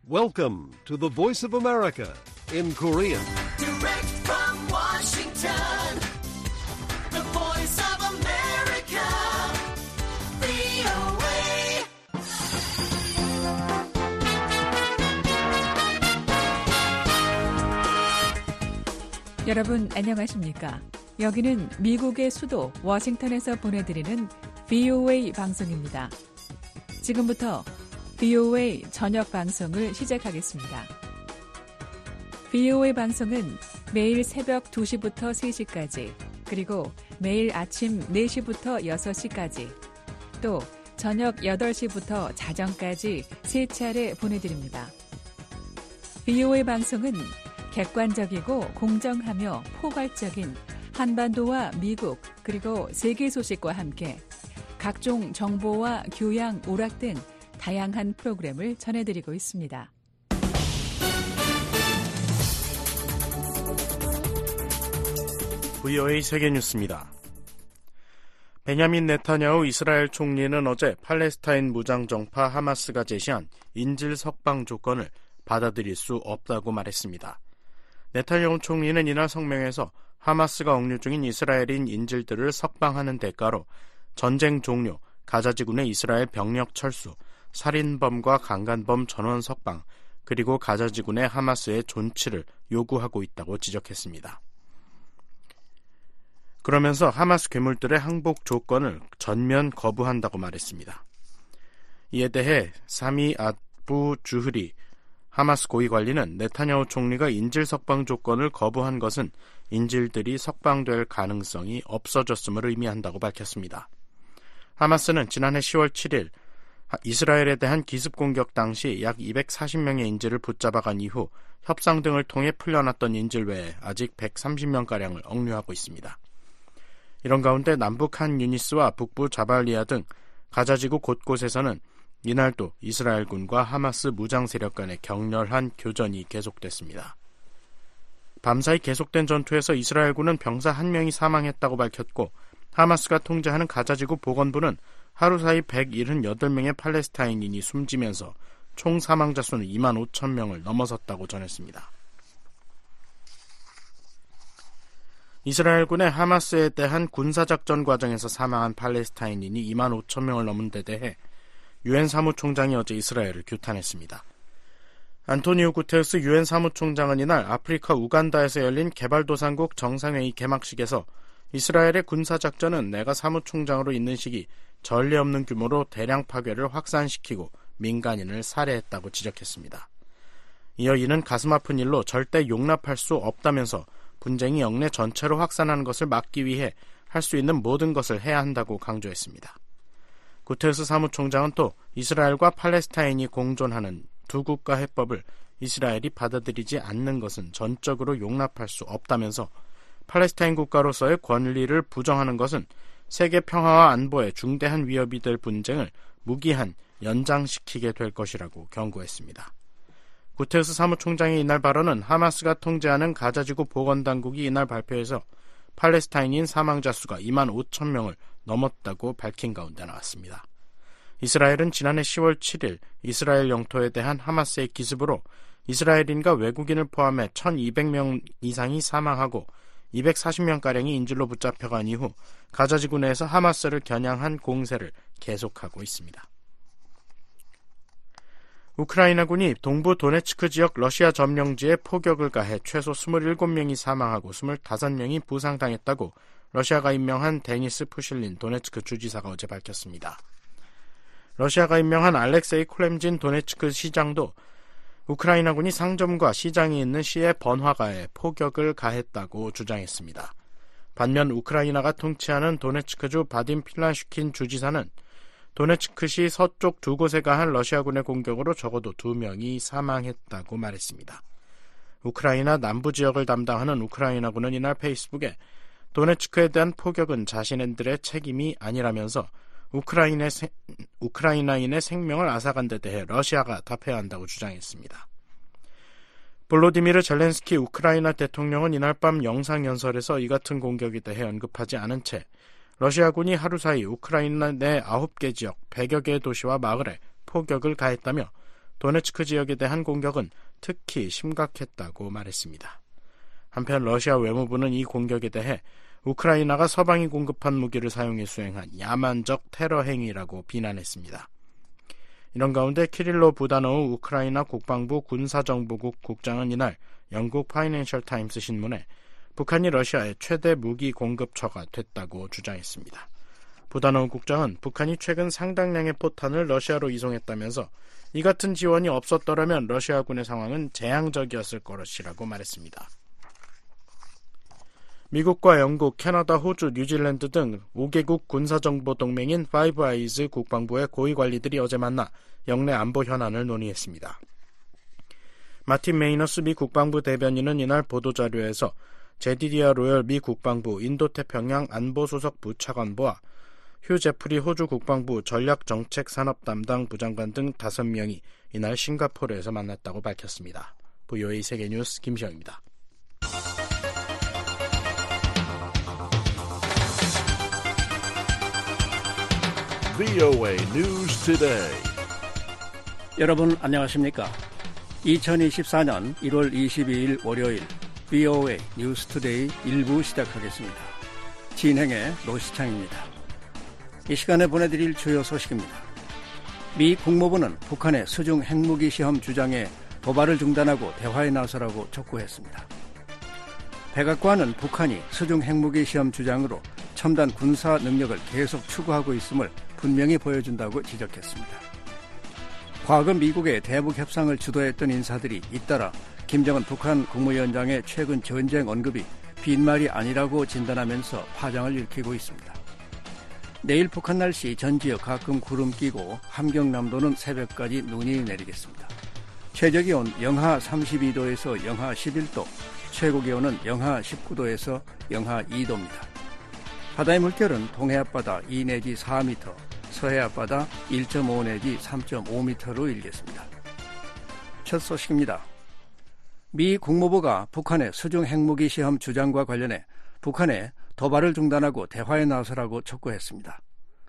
Welcome to the Voice of America in Korean. Direct from Washington, the Voice of America, VOA. 여러분 안녕하십니까? 여기는 미국의 수도 워싱턴에서 보내드리는 VOA 방송입니다. 지금부터 VOA 저녁 방송을 시작하겠습니다. VOA 방송은 매일 새벽 2시부터 3시까지, 그리고 매일 아침 4시부터 6시까지, 또 저녁 8시부터 자정까지 3차례 보내드립니다. VOA 방송은 객관적이고 공정하며 포괄적인 한반도와 미국 그리고 세계 소식과 함께 각종 정보와 교양, 오락 등 다양한 프로그램을 전해드리고 있습니다. VOA 세계뉴스입니다. 베냐민 네타냐후 이스라엘 총리는 어제 팔레스타인 무장정파 하마스가 제시한 인질 석방 조건을 받아들일 수 없다고 말했습니다. 네타냐후 총리는 이날 성명에서 하마스가 억류 중인 이스라엘인 인질들을 석방하는 대가로 전쟁 종료, 가자지구내 이스라엘 병력 철수, 살인범과 강간범 전원 석방, 그리고 가자지구 내 하마스의 존치를 요구하고 있다고 지적했습니다. 그러면서 하마스 괴물들의 항복 조건을 전면 거부한다고 말했습니다. 이에 대해 사미 아부 주흐리 하마스 고위 관리는 네타냐후 총리가 인질 석방 조건을 거부한 것은 인질들이 석방될 가능성이 없어졌음을 의미한다고 밝혔습니다. 하마스는 지난해 10월 7일 이스라엘에 대한 기습 공격 당시 약 240명의 인질을 붙잡아간 이후 협상 등을 통해 풀려났던 인질 외에 아직 130명가량을 억류하고 있습니다. 이런 가운데 남북 한 유니스와 북부 자발리아 등 가자지구 곳곳에서는 이날도 이스라엘군과 하마스 무장 세력 간의 격렬한 교전이 계속됐습니다. 밤사이 계속된 전투에서 이스라엘군은 병사 1명이 사망했다고 밝혔고, 하마스가 통제하는 가자지구 보건부는 하루 사이 178명의 팔레스타인인이 숨지면서 총 사망자 수는 2만 5천 명을 넘어섰다고 전했습니다. 이스라엘군의 하마스에 대한 군사작전 과정에서 사망한 팔레스타인인이 2만 5천 명을 넘은 데 대해 유엔 사무총장이 어제 이스라엘을 규탄했습니다. 안토니오 구테르스 유엔 사무총장은 이날 아프리카 우간다에서 열린 개발도상국 정상회의 개막식에서 이스라엘의 군사작전은 내가 사무총장으로 있는 시기 전례 없는 규모로 대량 파괴를 확산시키고 민간인을 살해했다고 지적했습니다. 이어 이는 가슴 아픈 일로 절대 용납할 수 없다면서 분쟁이 영내 전체로 확산하는 것을 막기 위해 할 수 있는 모든 것을 해야 한다고 강조했습니다. 구테르스 사무총장은 또 이스라엘과 팔레스타인이 공존하는 두 국가 해법을 이스라엘이 받아들이지 않는 것은 전적으로 용납할 수 없다면서 팔레스타인 국가로서의 권리를 부정하는 것은 세계 평화와 안보에 중대한 위협이 될 분쟁을 무기한 연장시키게 될 것이라고 경고했습니다. 구테르스 사무총장의 이날 발언은 하마스가 통제하는 가자지구 보건당국이 이날 발표해서 팔레스타인인 사망자 수가 2만 5천 명을 넘었다고 밝힌 가운데 나왔습니다. 이스라엘은 지난해 10월 7일 이스라엘 영토에 대한 하마스의 기습으로 이스라엘인과 외국인을 포함해 1,200명 이상이 사망하고 240명가량이 인질로 붙잡혀간 이후 가자지구 내에서 하마스를 겨냥한 공세를 계속하고 있습니다. 우크라이나군이 동부 도네츠크 지역 러시아 점령지에 포격을 가해 최소 27명이 사망하고 25명이 부상당했다고 러시아가 임명한 데니스 푸실린 도네츠크 주지사가 어제 밝혔습니다. 러시아가 임명한 알렉세이 콜렘진 도네츠크 시장도 우크라이나군이 상점과 시장이 있는 시의 번화가에 포격을 가했다고 주장했습니다. 반면 우크라이나가 통치하는 도네츠크주 바딘 필란슈킨 주지사는 도네츠크시 서쪽 두 곳에 가한 러시아군의 공격으로 적어도 2명이 사망했다고 말했습니다. 우크라이나 남부 지역을 담당하는 우크라이나군은 이날 페이스북에 도네츠크에 대한 포격은 자신들의 책임이 아니라면서 우크라이나인의 생명을 앗아간 데 대해 러시아가 답해야 한다고 주장했습니다. 볼로디미르 젤렌스키 우크라이나 대통령은 이날 밤 영상연설에서 이 같은 공격에 대해 언급하지 않은 채 러시아군이 하루 사이 우크라이나 내 9개 지역 100여 개의 도시와 마을에 포격을 가했다며 도네츠크 지역에 대한 공격은 특히 심각했다고 말했습니다. 한편 러시아 외무부는 이 공격에 대해 우크라이나가 서방이 공급한 무기를 사용해 수행한 야만적 테러 행위라고 비난했습니다. 이런 가운데 키릴로 부다노우 우크라이나 국방부 군사정보국 국장은 이날 영국 파이낸셜 타임스 신문에 북한이 러시아의 최대 무기 공급처가 됐다고 주장했습니다. 부다노우 국장은 북한이 최근 상당량의 포탄을 러시아로 이송했다면서 이 같은 지원이 없었더라면 러시아군의 상황은 재앙적이었을 것이라고 말했습니다. 미국과 영국, 캐나다, 호주, 뉴질랜드 등 5개국 군사정보동맹인 파이브 아이즈 국방부의 고위관리들이 어제 만나 영내 안보 현안을 논의했습니다. 마틴 메이너스 미 국방부 대변인은 이날 보도자료에서 제디디아 로열 미 국방부 인도태평양 안보수석 부차관보와 휴 제프리 호주 국방부 전략정책산업 담당 부장관 등 5명이 이날 싱가포르에서 만났다고 밝혔습니다. VOA 세계뉴스 김시영입니다. VOA News Today. 여러분 안녕하십니까? 2024년 1월 22일 월요일 VOA 뉴스 투데이 1부 시작하겠습니다. 진행의 노시창입니다. 이 시간에 보내드릴 주요 소식입니다. 미 국무부는 북한의 수중 핵무기 시험 주장에 도발을 중단하고 대화에 나서라고 촉구했습니다. 백악관은 북한이 수중 핵무기 시험 주장으로 첨단 군사 능력을 계속 추구하고 있음을 분명히 보여준다고 지적했습니다. 과거 미국의 대북 협상을 주도했던 인사들이 잇따라 김정은 북한 국무위원장의 최근 전쟁 언급이 빈말이 아니라고 진단하면서 파장을 일으키고 있습니다. 내일 북한 날씨 전 지역 가끔 구름 끼고 함경남도는 새벽까지 눈이 내리겠습니다. 최저기온 영하 32도에서 영하 11도, 최고기온은 영하 19도에서 영하 2도입니다. 바다의 물결은 동해 앞바다 2 내지 4m, 서해 앞바다 1.5 내지 3.5m로 일겠습니다. 첫 소식입니다. 미 국무부가 북한의 수중 핵무기 시험 주장과 관련해 북한에 도발을 중단하고 대화에 나서라고 촉구했습니다.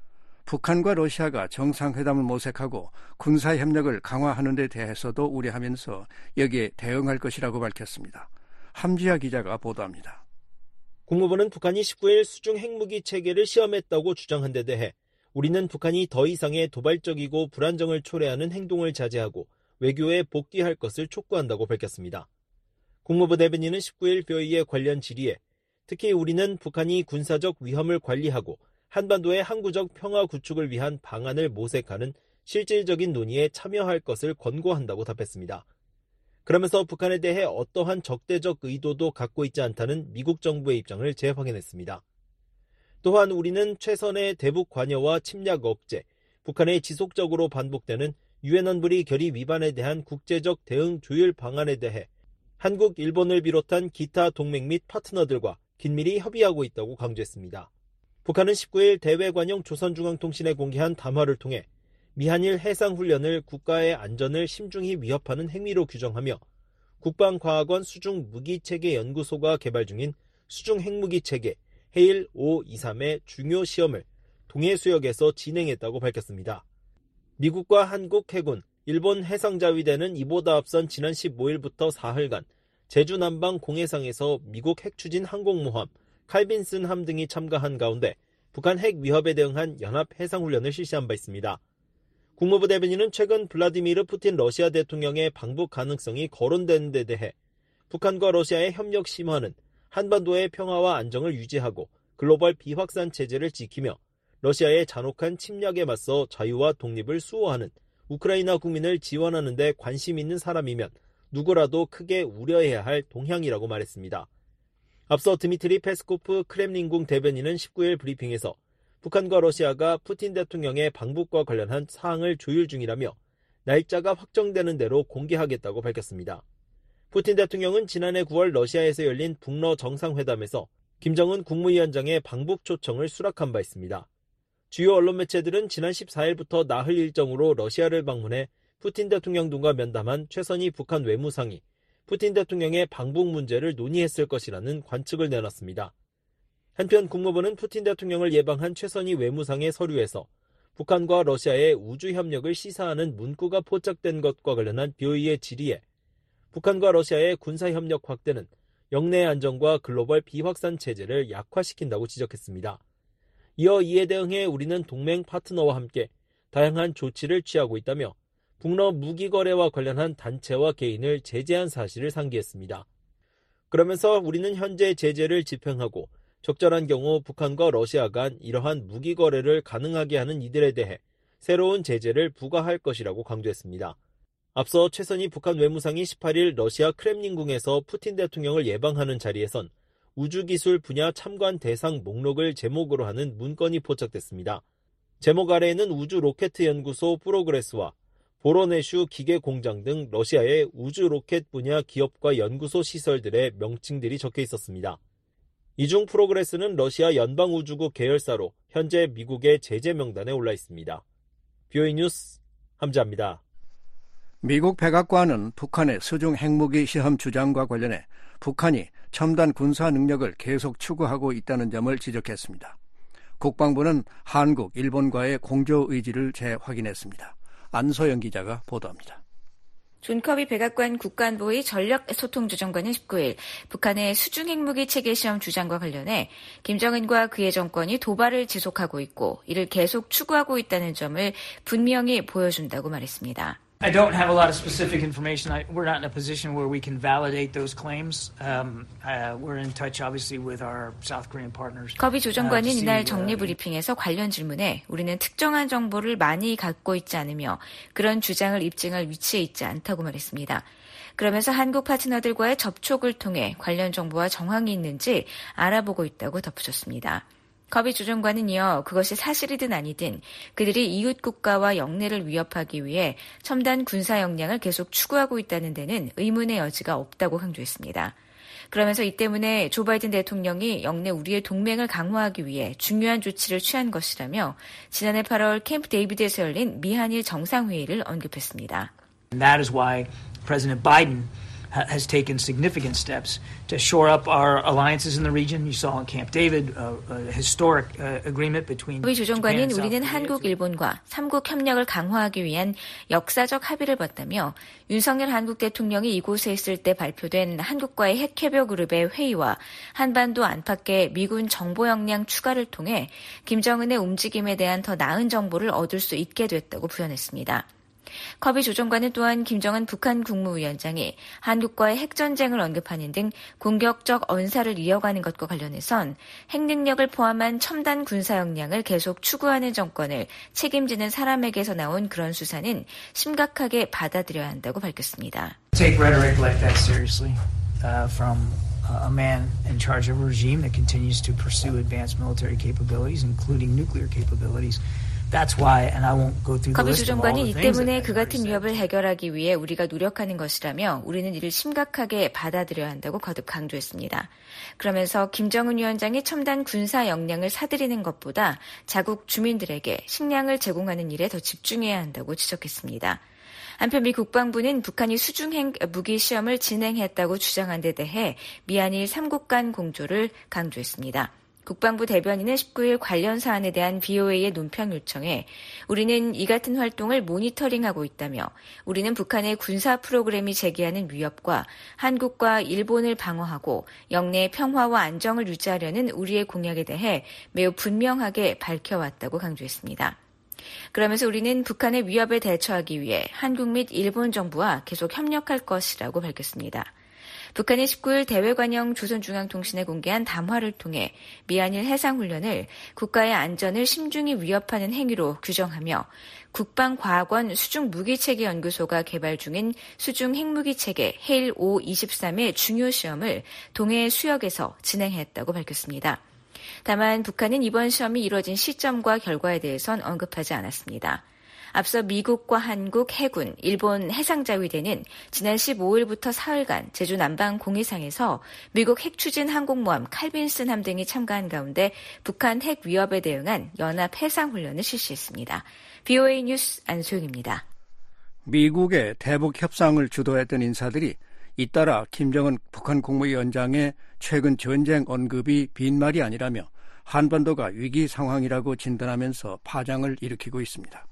북한과 러시아가 정상회담을 모색하고 군사협력을 강화하는 데 대해서도 우려하면서 여기에 대응할 것이라고 밝혔습니다. 함지아 기자가 보도합니다. 국무부는 북한이 19일 수중 핵무기 체계를 시험했다고 주장한 데 대해 우리는 북한이 더 이상의 도발적이고 불안정을 초래하는 행동을 자제하고 외교에 복귀할 것을 촉구한다고 밝혔습니다. 국무부 대변인은 19일 VOA의 관련 질의에 특히 우리는 북한이 군사적 위험을 관리하고 한반도의 항구적 평화 구축을 위한 방안을 모색하는 실질적인 논의에 참여할 것을 권고한다고 답했습니다. 그러면서 북한에 대해 어떠한 적대적 의도도 갖고 있지 않다는 미국 정부의 입장을 재확인했습니다. 또한 우리는 최선의 대북 관여와 침략 억제, 북한의 지속적으로 반복되는 유엔 안보리 결의 위반에 대한 국제적 대응 조율 방안에 대해 한국, 일본을 비롯한 기타 동맹 및 파트너들과 긴밀히 협의하고 있다고 강조했습니다. 북한은 19일 대외관용 조선중앙통신에 공개한 담화를 통해 미한일 해상훈련을 국가의 안전을 심중히 위협하는 행위로 규정하며 국방과학원 수중무기체계연구소가 개발 중인 수중핵무기체계 해일 523의 중요 시험을 동해수역에서 진행했다고 밝혔습니다. 미국과 한국 해군, 일본 해상자위대는 이보다 앞선 지난 15일부터 사흘간 제주 남방 공해상에서 미국 핵추진 항공모함 칼빈슨함 등이 참가한 가운데 북한 핵 위협에 대응한 연합 해상훈련을 실시한 바 있습니다. 국무부 대변인은 최근 블라디미르 푸틴 러시아 대통령의 방북 가능성이 거론되는 데 대해 북한과 러시아의 협력 심화는 한반도의 평화와 안정을 유지하고 글로벌 비확산 체제를 지키며 러시아의 잔혹한 침략에 맞서 자유와 독립을 수호하는 우크라이나 국민을 지원하는 데 관심 있는 사람이면 누구라도 크게 우려해야 할 동향이라고 말했습니다. 앞서 드미트리 페스코프 크렘린궁 대변인은 19일 브리핑에서 북한과 러시아가 푸틴 대통령의 방북과 관련한 사항을 조율 중이라며 날짜가 확정되는 대로 공개하겠다고 밝혔습니다. 푸틴 대통령은 지난해 9월 러시아에서 열린 북러 정상회담에서 김정은 국무위원장의 방북 초청을 수락한 바 있습니다. 주요 언론 매체들은 지난 14일부터 나흘 일정으로 러시아를 방문해 푸틴 대통령 등과 면담한 최선희 북한 외무상이 푸틴 대통령의 방북 문제를 논의했을 것이라는 관측을 내놨습니다. 한편 국무부는 푸틴 대통령을 예방한 최선희 외무상의 서류에서 북한과 러시아의 우주협력을 시사하는 문구가 포착된 것과 관련한 BOE의 질의에 북한과 러시아의 군사협력 확대는 영내 안정과 글로벌 비확산 체제를 약화시킨다고 지적했습니다. 이어 이에 대응해 우리는 동맹 파트너와 함께 다양한 조치를 취하고 있다며 북러 무기 거래와 관련한 단체와 개인을 제재한 사실을 상기했습니다. 그러면서 우리는 현재 제재를 집행하고 적절한 경우 북한과 러시아 간 이러한 무기 거래를 가능하게 하는 이들에 대해 새로운 제재를 부과할 것이라고 강조했습니다. 앞서 최선희 북한 외무상이 18일 러시아 크렘린궁에서 푸틴 대통령을 예방하는 자리에선 우주기술 분야 참관 대상 목록을 제목으로 하는 문건이 포착됐습니다. 제목 아래에는 우주 로켓 연구소 프로그레스와 보로네슈 기계공장 등 러시아의 우주 로켓 분야 기업과 연구소 시설들의 명칭들이 적혀 있었습니다. 이 중 프로그레스는 러시아 연방우주국 계열사로 현재 미국의 제재 명단에 올라 있습니다. BOE 뉴스 함자입니다. 미국 백악관은 북한의 수중 핵무기 시험 주장과 관련해 북한이 첨단 군사 능력을 계속 추구하고 있다는 점을 지적했습니다. 국방부는 한국, 일본과의 공조 의지를 재확인했습니다. 안소영 기자가 보도합니다. 존 커비 백악관 국가안보의 전략소통조정관은 19일 북한의 수중 핵무기 체계 시험 주장과 관련해 김정은과 그의 정권이 도발을 지속하고 있고 이를 계속 추구하고 있다는 점을 분명히 보여준다고 말했습니다. I don't have a lot of specific information. We're not in a position where we can validate those claims. We're in touch, obviously, with our South Korean partners. 커비 조정관은 이날 정례 브리핑에서 관련 질문에 우리는 특정한 정보를 많이 갖고 있지 않으며 그런 주장을 입증할 위치에 있지 않다고 말했습니다. 그러면서 한국 파트너들과의 접촉을 통해 관련 정보와 정황이 있는지 알아보고 있다고 덧붙였습니다. 커비 조정관은 이어 그것이 사실이든 아니든 그들이 이웃 국가와 영내를 위협하기 위해 첨단 군사 역량을 계속 추구하고 있다는 데는 의문의 여지가 없다고 강조했습니다. 그러면서 이 때문에 조 바이든 대통령이 영내 우리의 동맹을 강화하기 위해 중요한 조치를 취한 것이라며 지난해 8월 캠프 데이비드에서 열린 미한일 정상회의를 언급했습니다. And that is why President Biden has taken significant steps to shore up our alliances in the region. You saw in Camp David a historic agreement between 우리 조정관은 Japan and 우리는 South 한국, Korea. 일본과 3국 협력을 강화하기 위한 역사적 합의를 봤다며 윤석열 한국 대통령이 이곳에 있을 때 발표된 한국과의 핵협력 그룹의 회의와 한반도 안팎의 미군 정보 역량 추가를 통해 김정은의 움직임에 대한 더 나은 정보를 얻을 수 있게 됐다고 부연했습니다. 커비 조정관은 또한 김정은 북한 국무위원장이 한국과의 핵전쟁을 언급하는 등 공격적 언사를 이어가는 것과 관련해선 핵능력을 포함한 첨단 군사 역량을 계속 추구하는 정권을 책임지는 사람에게서 나온 그런 수사는 심각하게 받아들여야 한다고 밝혔습니다. Take rhetoric like that seriously from a man in charge of a regime that continues to pursue advanced military capabilities, including nuclear capabilities. That's why, and I won't go through the 커비 list of all 조정관이 the 이 things 때문에 that 그 같은 위협을 해결하기 위해 우리가 노력하는 것이라며 우리는 이를 심각하게 받아들여야 한다고 거듭 강조했습니다. 그러면서 김정은 위원장이 첨단 군사 역량을 사들이는 것보다 자국 주민들에게 식량을 제공하는 일에 더 집중해야 한다고 지적했습니다. 한편 미 국방부는 북한이 수중핵 무기 시험을 진행했다고 주장한 데 대해 미한일 3국 간 공조를 강조했습니다. 국방부 대변인은 19일 관련 사안에 대한 BOA의 논평 요청에 우리는 이 같은 활동을 모니터링하고 있다며 우리는 북한의 군사 프로그램이 제기하는 위협과 한국과 일본을 방어하고 영내의 평화와 안정을 유지하려는 우리의 공약에 대해 매우 분명하게 밝혀왔다고 강조했습니다. 그러면서 우리는 북한의 위협에 대처하기 위해 한국 및 일본 정부와 계속 협력할 것이라고 밝혔습니다. 북한이 19일 대외관영 조선중앙통신에 공개한 담화를 통해 미한일 해상훈련을 국가의 안전을 심중히 위협하는 행위로 규정하며 국방과학원 수중무기체계연구소가 개발 중인 수중핵무기체계 헤일-5-23의 중요 시험을 동해 수역에서 진행했다고 밝혔습니다. 다만 북한은 이번 시험이 이루어진 시점과 결과에 대해선 언급하지 않았습니다. 앞서 미국과 한국, 해군, 일본 해상자위대는 지난 15일부터 사흘간 제주 남방 공해상에서 미국 핵추진 항공모함 칼빈슨함 등이 참가한 가운데 북한 핵 위협에 대응한 연합 해상훈련을 실시했습니다. BOA 뉴스 안소영입니다. 미국의 대북 협상을 주도했던 인사들이 잇따라 김정은 북한 국무위원장의 최근 전쟁 언급이 빈말이 아니라며 한반도가 위기 상황이라고 진단하면서 파장을 일으키고 있습니다.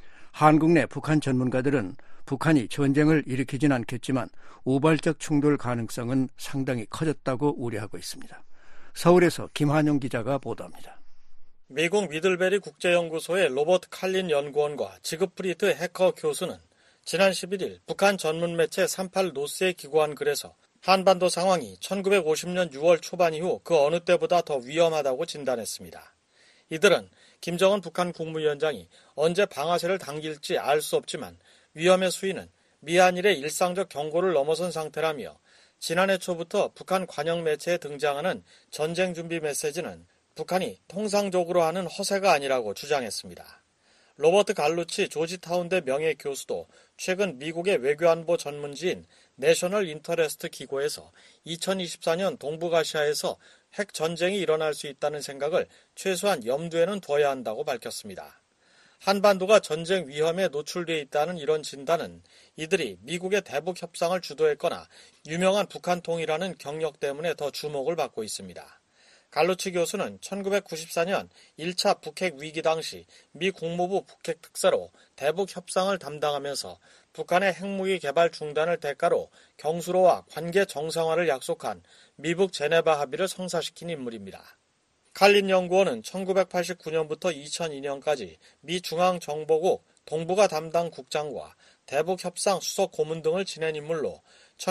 한국 내 북한 전문가들은 북한이 전쟁을 일으키진 않겠지만 우발적 충돌 가능성은 상당히 커졌다고 우려하고 있습니다. 서울에서 김한용 기자가 보도합니다. 미국 미들베리 국제연구소의 로버트 칼린 연구원과 지그프리드 해커 교수는 지난 11일 북한 전문 매체 38 노스에 기고한 글에서 한반도 상황이 1950년 6월 초반 이후 그 어느 때보다 더 위험하다고 진단했습니다. 이들은 김정은 북한 국무위원장이 언제 방아쇠를 당길지 알 수 없지만 위험의 수위는 미한일의 일상적 경고를 넘어선 상태라며 지난해 초부터 북한 관영 매체에 등장하는 전쟁 준비 메시지는 북한이 통상적으로 하는 허세가 아니라고 주장했습니다. 로버트 갈루치 조지타운대 명예교수도 최근 미국의 외교안보 전문지인 내셔널 인터레스트 기고에서 2024년 동북아시아에서 핵 전쟁이 일어날 수 있다는 생각을 최소한 염두에는 둬야 한다고 밝혔습니다. 한반도가 전쟁 위험에 노출되어 있다는 이런 진단은 이들이 미국의 대북 협상을 주도했거나 유명한 북한 통이라는 경력 때문에 더 주목을 받고 있습니다. 갈루치 교수는 1994년 1차 북핵 위기 당시 미 국무부 북핵 특사로 대북 협상을 담당하면서 북한의 핵무기 개발 중단을 대가로 경수로와 관계 정상화를 약속한 미북 제네바 합의를 성사시킨 인물입니다. 칼린 연구원은 1989년부터 2002년까지 미 중앙정보국 동북아 담당 국장과 대북 협상 수석 고문 등을 지낸 인물로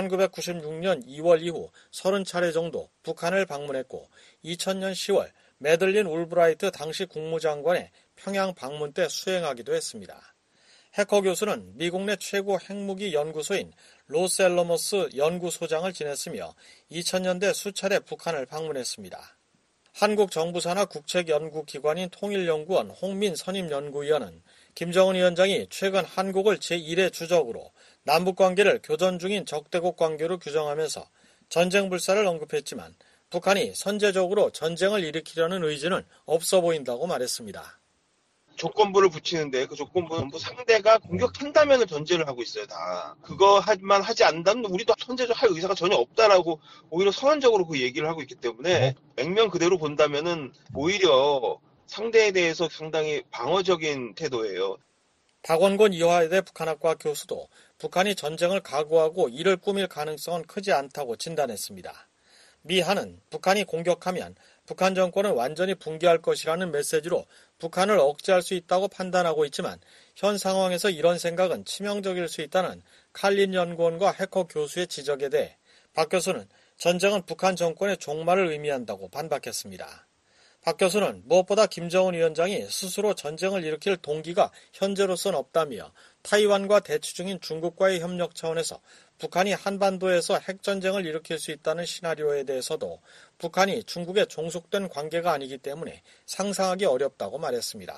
1996년 2월 이후 30차례 정도 북한을 방문했고 2000년 10월 매들린 울브라이트 당시 국무장관의 평양 방문 때 수행하기도 했습니다. 해커 교수는 미국 내 최고 핵무기 연구소인 로스앨러머스 연구소장을 지냈으며 2000년대 수차례 북한을 방문했습니다. 한국 정부 산하 국책연구기관인 통일연구원 홍민 선임연구위원은 김정은 위원장이 최근 한국을 제1회 주적으로 남북관계를 교전 중인 적대국 관계로 규정하면서 전쟁 불사를 언급했지만 북한이 선제적으로 전쟁을 일으키려는 의지는 없어 보인다고 말했습니다. 조건부를 붙이는데 그 조건부는 전부 상대가 공격한다면 전제를 하고 있어요, 다. 그거만 하지 않는다면 우리도 선제적 할 의사가 전혀 없다라고 오히려 선언적으로 그 얘기를 하고 있기 때문에 액면 그대로 본다면은 오히려 상대에 대해서 상당히 방어적인 태도예요. 박원곤 이화여대 북한학과 교수도 북한이 전쟁을 각오하고 이를 꾸밀 가능성은 크지 않다고 진단했습니다. 미 한은 북한이 공격하면 북한 정권은 완전히 붕괴할 것이라는 메시지로 북한을 억제할 수 있다고 판단하고 있지만 현 상황에서 이런 생각은 치명적일 수 있다는 칼린 연구원과 해커 교수의 지적에 대해 박 교수는 전쟁은 북한 정권의 종말을 의미한다고 반박했습니다. 박 교수는 무엇보다 김정은 위원장이 스스로 전쟁을 일으킬 동기가 현재로선 없다며 타이완과 대치 중인 중국과의 협력 차원에서 북한이 한반도에서 핵전쟁을 일으킬 수 있다는 시나리오에 대해서도 북한이 중국에 종속된 관계가 아니기 때문에 상상하기 어렵다고 말했습니다.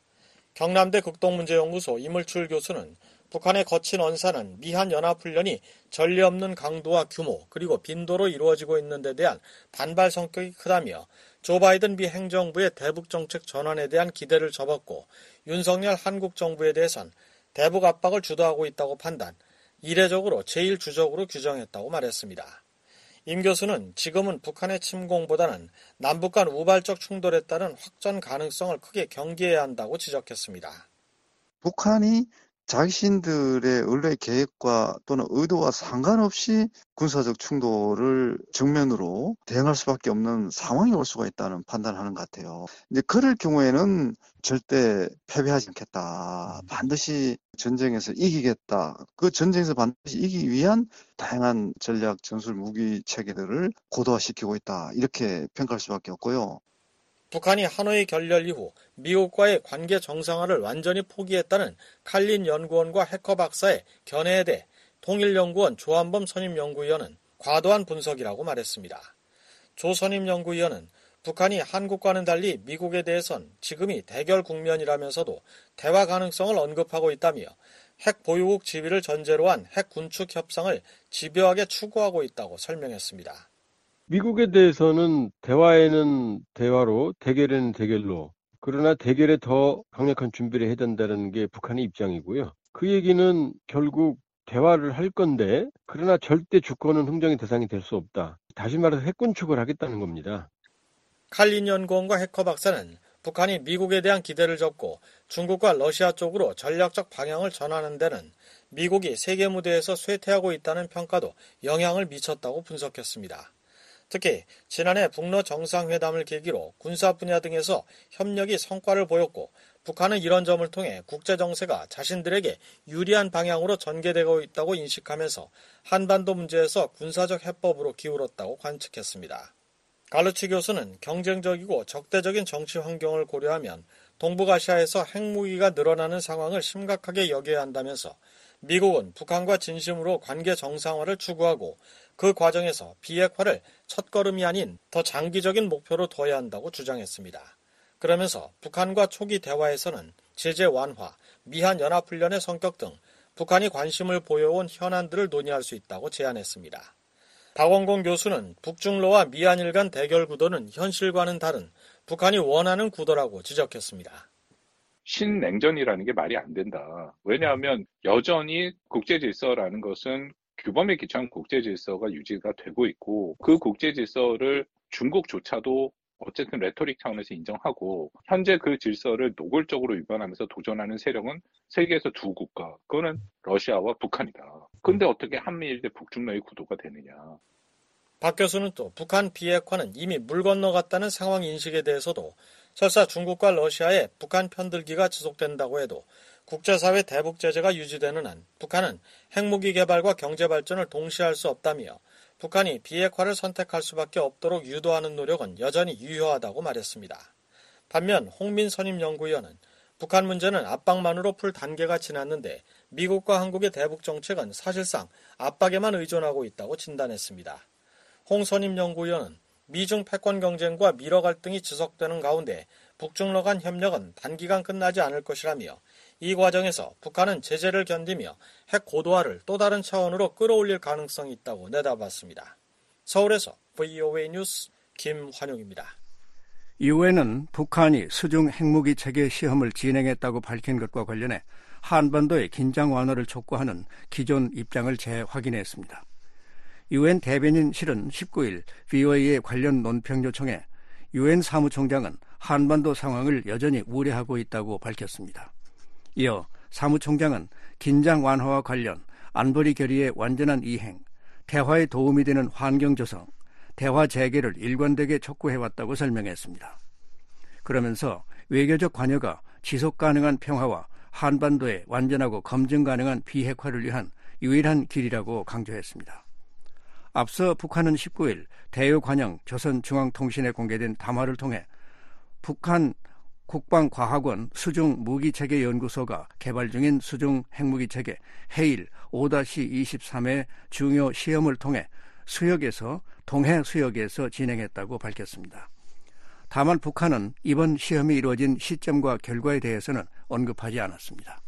경남대 극동문제연구소 이물출 교수는 북한의 거친 언사는 미한 연합훈련이 전례 없는 강도와 규모 그리고 빈도로 이루어지고 있는 데 대한 반발 성격이 크다며 조 바이든 미 행정부의 대북 정책 전환에 대한 기대를 접었고 윤석열 한국 정부에 대해선 대북 압박을 주도하고 있다고 판단, 이례적으로 제1주적으로 규정했다고 말했습니다. 임 교수는 지금은 북한의 침공보다는 남북 간 우발적 충돌에 따른 확전 가능성을 크게 경계해야 한다고 지적했습니다. 북한이 자신들의 원래 계획과 또는 의도와 상관없이 군사적 충돌을 정면으로 대응할 수밖에 없는 상황이 올 수가 있다는 판단을 하는 것 같아요. 이제 그럴 경우에는 절대 패배하지 않겠다. 반드시 전쟁에서 이기겠다. 그 전쟁에서 반드시 이기기 위한 다양한 전략, 전술, 무기 체계들을 고도화시키고 있다. 이렇게 평가할 수밖에 없고요. 북한이 하노이 결렬 이후 미국과의 관계 정상화를 완전히 포기했다는 칼린 연구원과 해커 박사의 견해에 대해 통일연구원 조한범 선임연구위원은 과도한 분석이라고 말했습니다. 조 선임연구위원은 북한이 한국과는 달리 미국에 대해선 지금이 대결 국면이라면서도 대화 가능성을 언급하고 있다며 핵 보유국 지위를 전제로 한 핵 군축 협상을 집요하게 추구하고 있다고 설명했습니다. 미국에 대해서는 대화에는 대화로, 대결에는 대결로, 그러나 대결에 더 강력한 준비를 해야 된다는 게 북한의 입장이고요. 그 얘기는 결국 대화를 할 건데, 그러나 절대 주권은 흥정의 대상이 될 수 없다. 다시 말해서 핵군축을 하겠다는 겁니다. 칼린 연구원과 해커 박사는 북한이 미국에 대한 기대를 접고 중국과 러시아 쪽으로 전략적 방향을 전하는 데는 미국이 세계 무대에서 쇠퇴하고 있다는 평가도 영향을 미쳤다고 분석했습니다. 특히 지난해 북러 정상회담을 계기로 군사 분야 등에서 협력이 성과를 보였고 북한은 이런 점을 통해 국제 정세가 자신들에게 유리한 방향으로 전개되고 있다고 인식하면서 한반도 문제에서 군사적 해법으로 기울었다고 관측했습니다. 갈루치 교수는 경쟁적이고 적대적인 정치 환경을 고려하면 동북아시아에서 핵무기가 늘어나는 상황을 심각하게 여겨야 한다면서 미국은 북한과 진심으로 관계 정상화를 추구하고 그 과정에서 비핵화를 첫걸음이 아닌 더 장기적인 목표로 둬야 한다고 주장했습니다. 그러면서 북한과 초기 대화에서는 제재 완화, 미한 연합훈련의 성격 등 북한이 관심을 보여온 현안들을 논의할 수 있다고 제안했습니다. 박원공 교수는 북중러와 미한일 간 대결 구도는 현실과는 다른 북한이 원하는 구도라고 지적했습니다. 신냉전이라는 게 말이 안 된다. 왜냐하면 여전히 국제질서라는 것은 규범에 기초한 국제질서가 유지가 되고 있고 그 국제질서를 중국조차도 어쨌든 레토릭 차원에서 인정하고 현재 그 질서를 노골적으로 위반하면서 도전하는 세력은 세계에서 두 국가, 그거는 러시아와 북한이다. 근데 어떻게 한미일 대 북중러의 구도가 되느냐. 박 교수는 또 북한 비핵화는 이미 물 건너갔다는 상황 인식에 대해서도 설사 중국과 러시아의 북한 편들기가 지속된다고 해도 국제사회 대북 제재가 유지되는 한 북한은 핵무기 개발과 경제 발전을 동시에 할 수 없다며 북한이 비핵화를 선택할 수밖에 없도록 유도하는 노력은 여전히 유효하다고 말했습니다. 반면 홍민 선임연구위원은 북한 문제는 압박만으로 풀 단계가 지났는데 미국과 한국의 대북 정책은 사실상 압박에만 의존하고 있다고 진단했습니다. 홍 선임연구위원은 미중 패권 경쟁과 미러 갈등이 지속되는 가운데 북중러 간 협력은 단기간 끝나지 않을 것이라며 이 과정에서 북한은 제재를 견디며 핵 고도화를 또 다른 차원으로 끌어올릴 가능성이 있다고 내다봤습니다. 서울에서 VOA 뉴스 김환용입니다. 유엔은 북한이 수중 핵무기 체계 시험을 진행했다고 밝힌 것과 관련해 한반도의 긴장 완화를 촉구하는 기존 입장을 재확인했습니다. 유엔 대변인실은 19일 VOA의 관련 논평 요청에 유엔 사무총장은 한반도 상황을 여전히 우려하고 있다고 밝혔습니다. 이어 사무총장은 긴장 완화와 관련 안보리 결의의 완전한 이행, 대화에 도움이 되는 환경 조성, 대화 재개를 일관되게 촉구해왔다고 설명했습니다. 그러면서 외교적 관여가 지속 가능한 평화와 한반도의 완전하고 검증 가능한 비핵화를 위한 유일한 길이라고 강조했습니다. 앞서 북한은 19일 대요관영 조선중앙통신에 공개된 담화를 통해 북한 국방과학원 수중무기체계연구소가 개발 중인 수중 핵무기체계 해일 5-23의 중요 시험을 통해 동해 수역에서 진행했다고 밝혔습니다. 다만 북한은 이번 시험이 이루어진 시점과 결과에 대해서는 언급하지 않았습니다.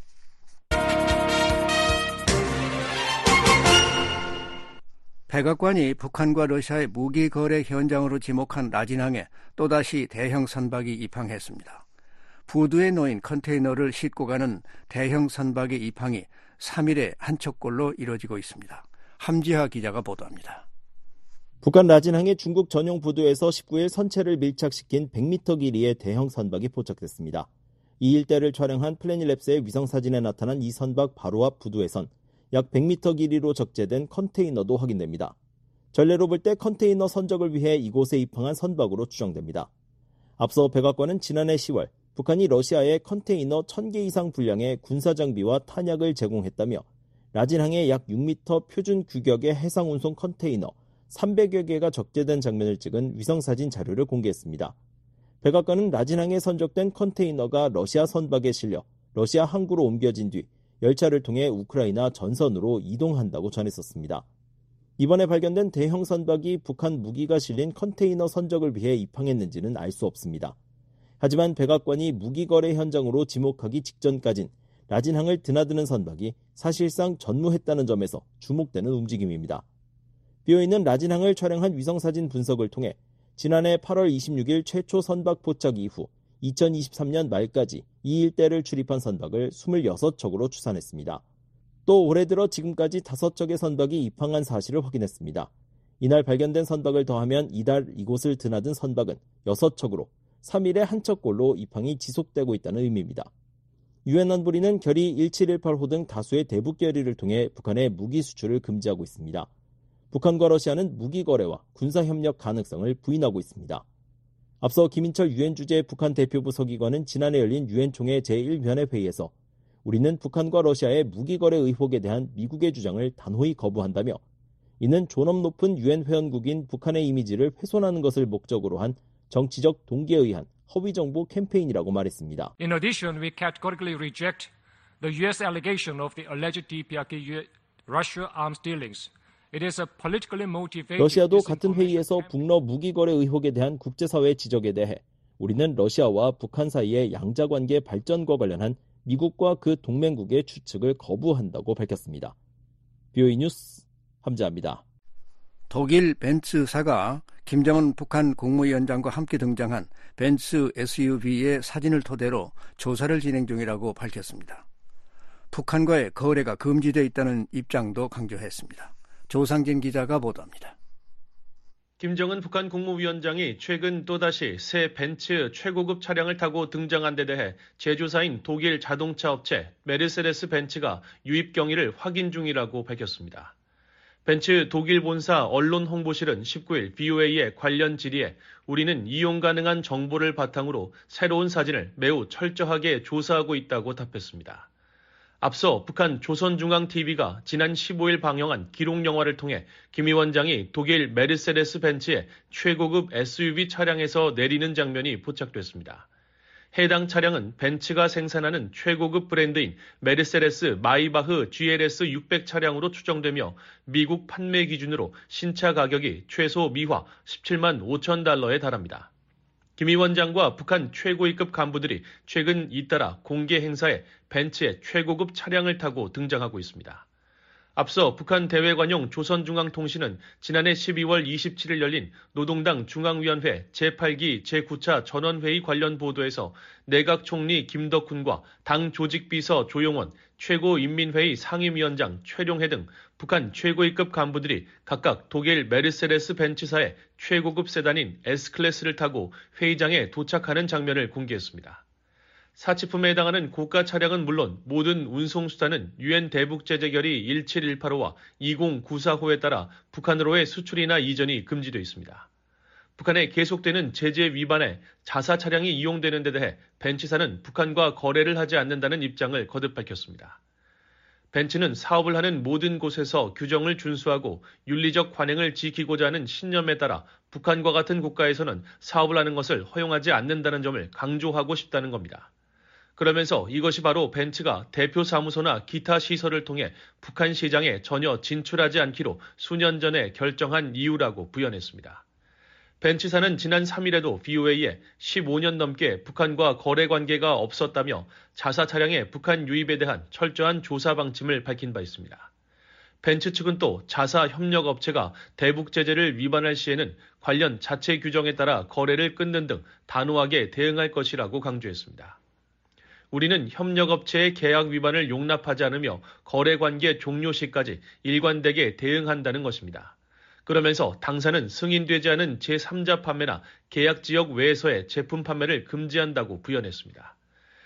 백악관이 북한과 러시아의 무기 거래 현장으로 지목한 라진항에 또다시 대형 선박이 입항했습니다. 부두에 놓인 컨테이너를 싣고 가는 대형 선박의 입항이 3일에 한 척골로 이뤄지고 있습니다. 함지하 기자가 보도합니다. 북한 라진항의 중국 전용 부두에서 19일 선체를 밀착시킨 100m 길이의 대형 선박이 포착됐습니다. 이 일대를 촬영한 플래닛랩스의 위성사진에 나타난 이 선박 바로 앞 부두에선 약 100m 길이로 적재된 컨테이너도 확인됩니다. 전례로 볼 때 컨테이너 선적을 위해 이곳에 입항한 선박으로 추정됩니다. 앞서 백악관은 지난해 10월 북한이 러시아에 컨테이너 1000개 이상 분량의 군사장비와 탄약을 제공했다며 라진항에 약 6m 표준 규격의 해상운송 컨테이너 300여 개가 적재된 장면을 찍은 위성사진 자료를 공개했습니다. 백악관은 라진항에 선적된 컨테이너가 러시아 선박에 실려 러시아 항구로 옮겨진 뒤 열차를 통해 우크라이나 전선으로 이동한다고 전했었습니다. 이번에 발견된 대형 선박이 북한 무기가 실린 컨테이너 선적을 위해 입항했는지는 알 수 없습니다. 하지만 백악관이 무기 거래 현장으로 지목하기 직전까진 라진항을 드나드는 선박이 사실상 전무했다는 점에서 주목되는 움직임입니다. BOA는 라진항을 촬영한 위성사진 분석을 통해 지난해 8월 26일 최초 선박 포착 이후 2023년 말까지 이 일대를 출입한 선박을 26척으로 추산했습니다. 또 올해 들어 지금까지 5척의 선박이 입항한 사실을 확인했습니다. 이날 발견된 선박을 더하면 이달 이곳을 드나든 선박은 6척으로 3일에 한 척꼴로 입항이 지속되고 있다는 의미입니다. 유엔 안보리는 결의 1718호 등 다수의 대북 결의를 통해 북한의 무기 수출을 금지하고 있습니다. 북한과 러시아는 무기 거래와 군사협력 가능성을 부인하고 있습니다. 앞서 김인철 유엔 주재 북한 대표부 서기관은 지난해 열린 유엔 총회 제1위원회 회의에서 우리는 북한과 러시아의 무기 거래 의혹에 대한 미국의 주장을 단호히 거부한다며 이는 존엄 높은 유엔 회원국인 북한의 이미지를 훼손하는 것을 목적으로 한 정치적 동기에 의한 허위 정보 캠페인이라고 말했습니다. In addition, we categorically reject the U.S. allegation of the alleged DPRK Russia arms dealings. It is a politically motivated. 러시아도 같은 회의에서 북러 무기 거래 의혹에 대한 국제사회 지적에 대해 우리는 러시아와 북한 사이의 양자 관계 발전과 관련한 미국과 그 동맹국의 추측을 거부한다고 밝혔습니다. BOE 뉴스 함재합니다. 독일 벤츠사가 김정은 북한 국무위원장과 함께 등장한 벤츠 SUV의 사진을 토대로 조사를 진행 중이라고 밝혔습니다. 북한과의 거래가 금지되어 있다는 입장도 강조했습니다. 조상진 기자가 보도합니다. 김정은 북한 국무위원장이 최근 또다시 새 벤츠 최고급 차량을 타고 등장한 데 대해 제조사인 독일 자동차 업체 메르세데스 벤츠가 유입 경위를 확인 중이라고 밝혔습니다. 벤츠 독일 본사 언론 홍보실은 19일 BOA의 관련 질의에 우리는 이용 가능한 정보를 바탕으로 새로운 사진을 매우 철저하게 조사하고 있다고 답했습니다. 앞서 북한 조선중앙TV가 지난 15일 방영한 기록 영화를 통해 김 위원장이 독일 메르세데스 벤츠의 최고급 SUV 차량에서 내리는 장면이 포착됐습니다. 해당 차량은 벤츠가 생산하는 최고급 브랜드인 메르세데스 마이바흐 GLS 600 차량으로 추정되며 미국 판매 기준으로 신차 가격이 최소 미화 17만 5천 달러에 달합니다. 김 위원장과 북한 최고위급 간부들이 최근 잇따라 공개 행사에 벤츠의 최고급 차량을 타고 등장하고 있습니다. 앞서 북한 대외관용 조선중앙통신은 지난해 12월 27일 열린 노동당 중앙위원회 제8기 제9차 전원회의 관련 보도에서 내각 총리 김덕훈과 당 조직비서 조용원, 최고인민회의 상임위원장 최룡해 등 북한 최고위급 간부들이 각각 독일 메르세데스 벤츠사의 최고급 세단인 S클래스를 타고 회의장에 도착하는 장면을 공개했습니다. 사치품에 해당하는 고가 차량은 물론 모든 운송수단은 유엔 대북제재결의 1718호와 2094호에 따라 북한으로의 수출이나 이전이 금지되어 있습니다. 북한의 계속되는 제재 위반에 자사 차량이 이용되는 데 대해 벤츠사는 북한과 거래를 하지 않는다는 입장을 거듭 밝혔습니다. 벤츠는 사업을 하는 모든 곳에서 규정을 준수하고 윤리적 관행을 지키고자 하는 신념에 따라 북한과 같은 국가에서는 사업을 하는 것을 허용하지 않는다는 점을 강조하고 싶다는 겁니다. 그러면서 이것이 바로 벤츠가 대표 사무소나 기타 시설을 통해 북한 시장에 전혀 진출하지 않기로 수년 전에 결정한 이유라고 부연했습니다. 벤츠사는 지난 3일에도 BOA에 15년 넘게 북한과 거래 관계가 없었다며 자사 차량의 북한 유입에 대한 철저한 조사 방침을 밝힌 바 있습니다. 벤츠 측은 또 자사 협력 업체가 대북 제재를 위반할 시에는 관련 자체 규정에 따라 거래를 끊는 등 단호하게 대응할 것이라고 강조했습니다. 우리는 협력업체의 계약 위반을 용납하지 않으며 거래관계 종료 시까지 일관되게 대응한다는 것입니다. 그러면서 당사는 승인되지 않은 제3자 판매나 계약지역 외에서의 제품 판매를 금지한다고 부연했습니다.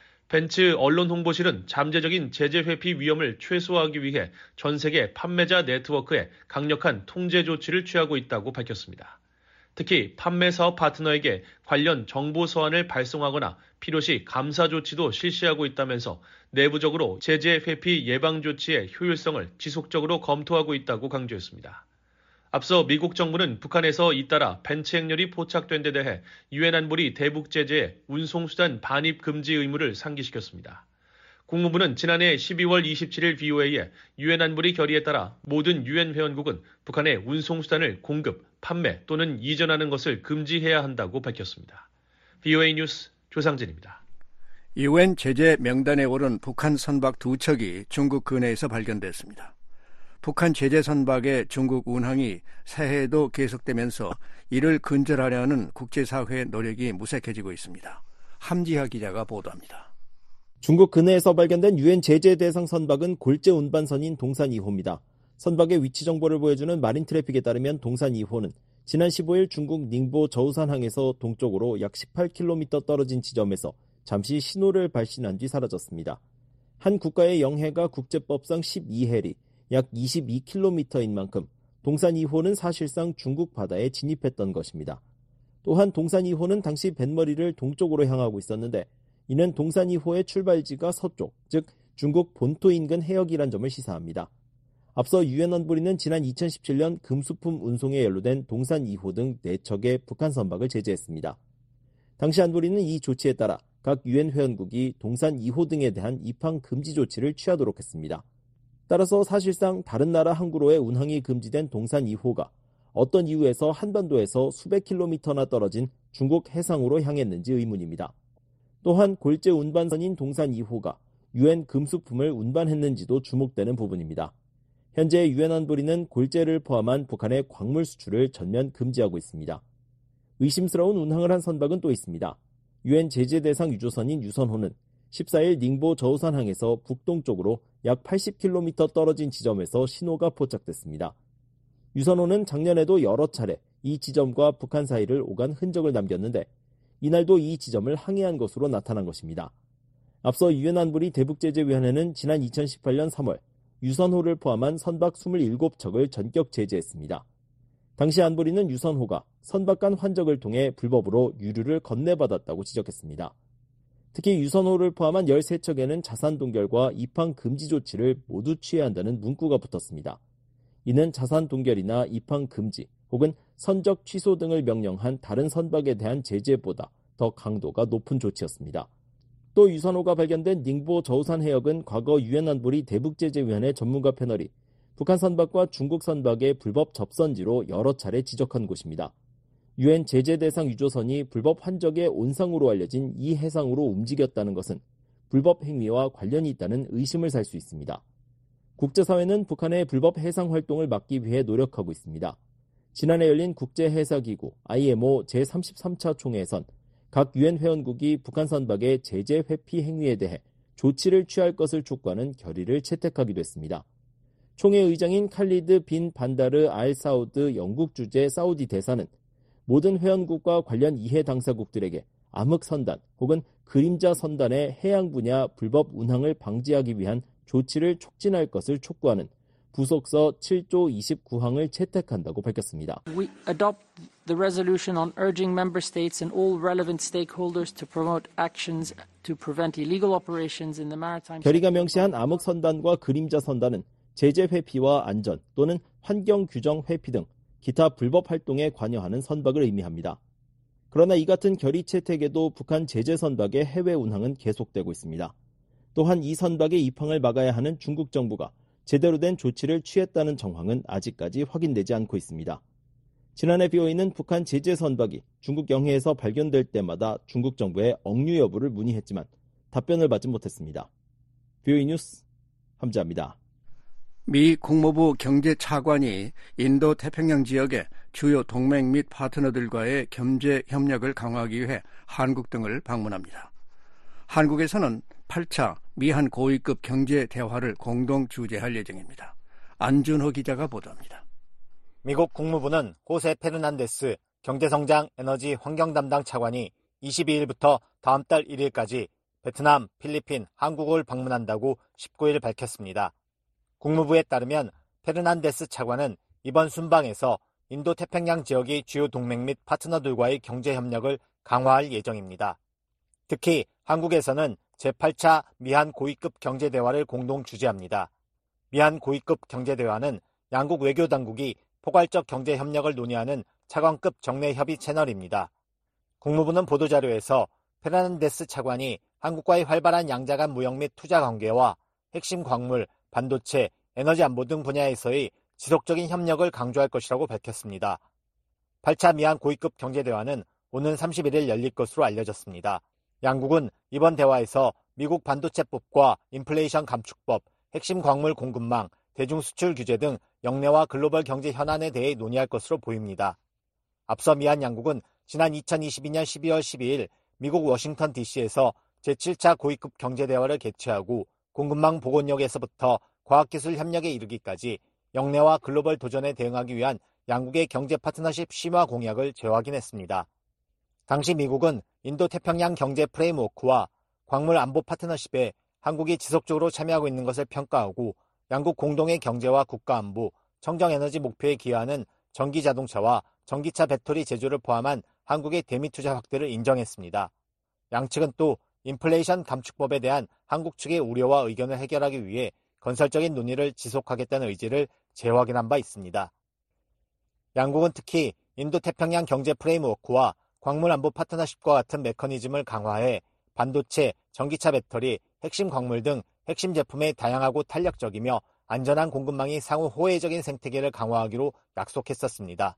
벤츠 언론 홍보실은 잠재적인 제재 회피 위험을 최소화하기 위해 전 세계 판매자 네트워크에 강력한 통제 조치를 취하고 있다고 밝혔습니다. 특히 판매 사업 파트너에게 관련 정보 서한을 발송하거나 필요시 감사 조치도 실시하고 있다면서 내부적으로 제재 회피 예방 조치의 효율성을 지속적으로 검토하고 있다고 강조했습니다. 앞서 미국 정부는 북한에서 잇따라 벤츠 행렬이 포착된 데 대해 유엔 안보리 대북 제재에 운송수단 반입 금지 의무를 상기시켰습니다. 국무부는 지난해 12월 27일 BOA에 유엔 안보리 결의에 따라 모든 유엔 회원국은 북한의 운송수단을 공급, 판매 또는 이전하는 것을 금지해야 한다고 밝혔습니다. BOA 뉴스 조상진입니다. 유엔 제재 명단에 오른 북한 선박 2척이 중국 근해에서 발견됐습니다. 북한 제재 선박의 중국 운항이 새해에도 계속되면서 이를 근절하려는 국제사회의 노력이 무색해지고 있습니다. 함지하 기자가 보도합니다. 중국 근해에서 발견된 유엔 제재 대상 선박은 골재 운반선인 동산 2호입니다. 선박의 위치 정보를 보여주는 마린 트래픽에 따르면 동산 2호는 지난 15일 중국 닝보 저우산항에서 동쪽으로 약 18km 떨어진 지점에서 잠시 신호를 발신한 뒤 사라졌습니다. 한 국가의 영해가 국제법상 12해리, 약 22km인 만큼 동산 2호는 사실상 중국 바다에 진입했던 것입니다. 또한 동산 2호는 당시 뱃머리를 동쪽으로 향하고 있었는데 이는 동산 2호의 출발지가 서쪽, 즉 중국 본토 인근 해역이란 점을 시사합니다. 앞서 유엔 안보리는 지난 2017년 금수품 운송에 연루된 동산 2호 등 4척의 북한 선박을 제재했습니다. 당시 안보리는 이 조치에 따라 각 유엔 회원국이 동산 2호 등에 대한 입항 금지 조치를 취하도록 했습니다. 따라서 사실상 다른 나라 항구로의 운항이 금지된 동산 2호가 어떤 이유에서 한반도에서 수백 킬로미터나 떨어진 중국 해상으로 향했는지 의문입니다. 또한 골재 운반선인 동산 2호가 유엔 금수품을 운반했는지도 주목되는 부분입니다. 현재 유엔 안보리는 골재를 포함한 북한의 광물 수출을 전면 금지하고 있습니다. 의심스러운 운항을 한 선박은 또 있습니다. 유엔 제재 대상 유조선인 유선호는 14일 닝보 저우산항에서 북동쪽으로 약 80km 떨어진 지점에서 신호가 포착됐습니다. 유선호는 작년에도 여러 차례 이 지점과 북한 사이를 오간 흔적을 남겼는데 이날도 이 지점을 항해한 것으로 나타난 것입니다. 앞서 유엔 안보리 대북제재위원회는 지난 2018년 3월 유선호를 포함한 선박 27척을 전격 제재했습니다. 당시 안보리는 유선호가 선박 간 환적을 통해 불법으로 유류를 건네받았다고 지적했습니다. 특히 유선호를 포함한 13척에는 자산 동결과 입항 금지 조치를 모두 취해야 한다는 문구가 붙었습니다. 이는 자산 동결이나 입항 금지 혹은 선적 취소 등을 명령한 다른 선박에 대한 제재보다 더 강도가 높은 조치였습니다. 또 유선호가 발견된 닝보 저우산 해역은 과거 유엔 안보리 대북제재위원회 전문가 패널이 북한 선박과 중국 선박의 불법 접선지로 여러 차례 지적한 곳입니다. 유엔 제재 대상 유조선이 불법 환적의 온상으로 알려진 이 해상으로 움직였다는 것은 불법 행위와 관련이 있다는 의심을 살 수 있습니다. 국제사회는 북한의 불법 해상 활동을 막기 위해 노력하고 있습니다. 지난해 열린 국제해사기구 IMO 제33차 총회에선 각 유엔 회원국이 북한 선박의 제재 회피 행위에 대해 조치를 취할 것을 촉구하는 결의를 채택하기도 했습니다. 총회 의장인 칼리드 빈 반다르 알 사우드 영국 주재 사우디 대사는 모든 회원국과 관련 이해 당사국들에게 암흑 선단 혹은 그림자 선단의 해양 분야 불법 운항을 방지하기 위한 조치를 촉진할 것을 촉구하는 부속서 7조 29항을 채택한다고 밝혔습니다. We adopt the resolution on urging member states and all relevant stakeholders to promote actions to prevent illegal operations in the maritime. 결의가 명시한 암흑 선단과 그림자 선단은 제재 회피와 안전 또는 환경 규정 회피 등 기타 불법 활동에 관여하는 선박을 의미합니다. 그러나 이 같은 결의 채택에도 북한 제재 선박의 해외 운항은 계속되고 있습니다. 또한 이 선박의 입항을 막아야 하는 중국 정부가 제대로 된 조치를 취했다는 정황은 아직까지 확인되지 않고 있습니다. 지난해 BOA는 북한 제재 선박이 중국 영해에서 발견될 때마다 중국 정부의 억류 여부를 문의했지만 답변을 받지 못했습니다. BOA 뉴스 함지아입니다. 미 국무부 경제차관이 인도 태평양 지역의 주요 동맹 및 파트너들과의 경제 협력을 강화하기 위해 한국 등을 방문합니다. 한국에서는 8차 미한 고위급 경제 대화를 공동 주재할 예정입니다. 안준호 기자가 보도합니다. 미국 국무부는 호세 페르난데스 경제성장 에너지 환경 담당 차관이 22일부터 다음 달 1일까지 베트남, 필리핀, 한국을 방문한다고 19일 밝혔습니다. 국무부에 따르면 페르난데스 차관은 이번 순방에서 인도 태평양 지역의 주요 동맹 및 파트너들과의 경제 협력을 강화할 예정입니다. 특히 한국에서는 제8차 미한 고위급 경제대화를 공동 주재합니다. 미한 고위급 경제대화는 양국 외교당국이 포괄적 경제 협력을 논의하는 차관급 정례 협의 채널입니다. 국무부는 보도자료에서 페르난데스 차관이 한국과의 활발한 양자 간 무역 및 투자 관계와 핵심 광물, 반도체, 에너지 안보 등 분야에서의 지속적인 협력을 강조할 것이라고 밝혔습니다. 8차 미한 고위급 경제대화는 오는 31일 열릴 것으로 알려졌습니다. 양국은 이번 대화에서 미국 반도체법과 인플레이션 감축법, 핵심 광물 공급망, 대중수출 규제 등 역내와 글로벌 경제 현안에 대해 논의할 것으로 보입니다. 앞서 미한 양국은 지난 2022년 12월 12일 미국 워싱턴 DC에서 제7차 고위급 경제대화를 개최하고 공급망 복원력에서부터 과학기술 협력에 이르기까지 영내와 글로벌 도전에 대응하기 위한 양국의 경제 파트너십 심화 공약을 재확인했습니다. 당시 미국은 인도태평양 경제 프레임워크와 광물 안보 파트너십에 한국이 지속적으로 참여하고 있는 것을 평가하고 양국 공동의 경제와 국가안보, 청정에너지 목표에 기여하는 전기자동차와 전기차 배터리 제조를 포함한 한국의 대미 투자 확대를 인정했습니다. 양측은 또 인플레이션 감축법에 대한 한국 측의 우려와 의견을 해결하기 위해 건설적인 논의를 지속하겠다는 의지를 재확인한 바 있습니다. 양국은 특히 인도태평양 경제 프레임워크와 광물안보 파트너십과 같은 메커니즘을 강화해 반도체, 전기차 배터리, 핵심 광물 등 핵심 제품의 다양하고 탄력적이며 안전한 공급망이 상호 호혜적인 생태계를 강화하기로 약속했었습니다.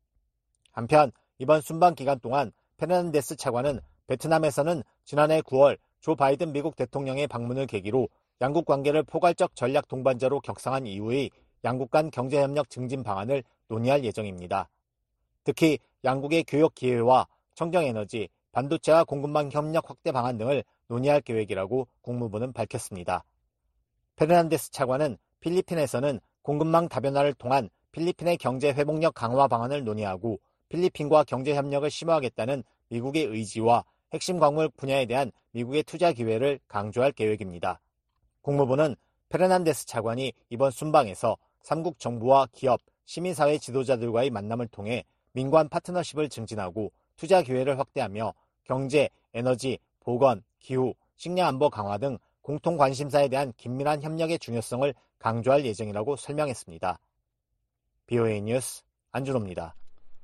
한편 이번 순방 기간 동안 페르난데스 차관은 베트남에서는 지난해 9월 조 바이든 미국 대통령의 방문을 계기로 양국 관계를 포괄적 전략 동반자로 격상한 이후의 양국 간 경제협력 증진 방안을 논의할 예정입니다. 특히 양국의 교역 기회와 청정에너지, 반도체와 공급망 협력 확대 방안 등을 논의할 계획이라고 국무부는 밝혔습니다. 페르난데스 차관은 필리핀에서는 공급망 다변화를 통한 필리핀의 경제 회복력 강화 방안을 논의하고 필리핀과 경제 협력을 심화하겠다는 미국의 의지와 핵심 광물 분야에 대한 미국의 투자 기회를 강조할 계획입니다. 국무부는 페르난데스 차관이 이번 순방에서 3국 정부와 기업, 시민사회 지도자들과의 만남을 통해 민관 파트너십을 증진하고 투자 기회를 확대하며 경제, 에너지, 보건, 기후, 식량 안보 강화 등 공통 관심사에 대한 긴밀한 협력의 중요성을 강조할 예정이라고 설명했습니다. BOA 뉴스 안준호입니다.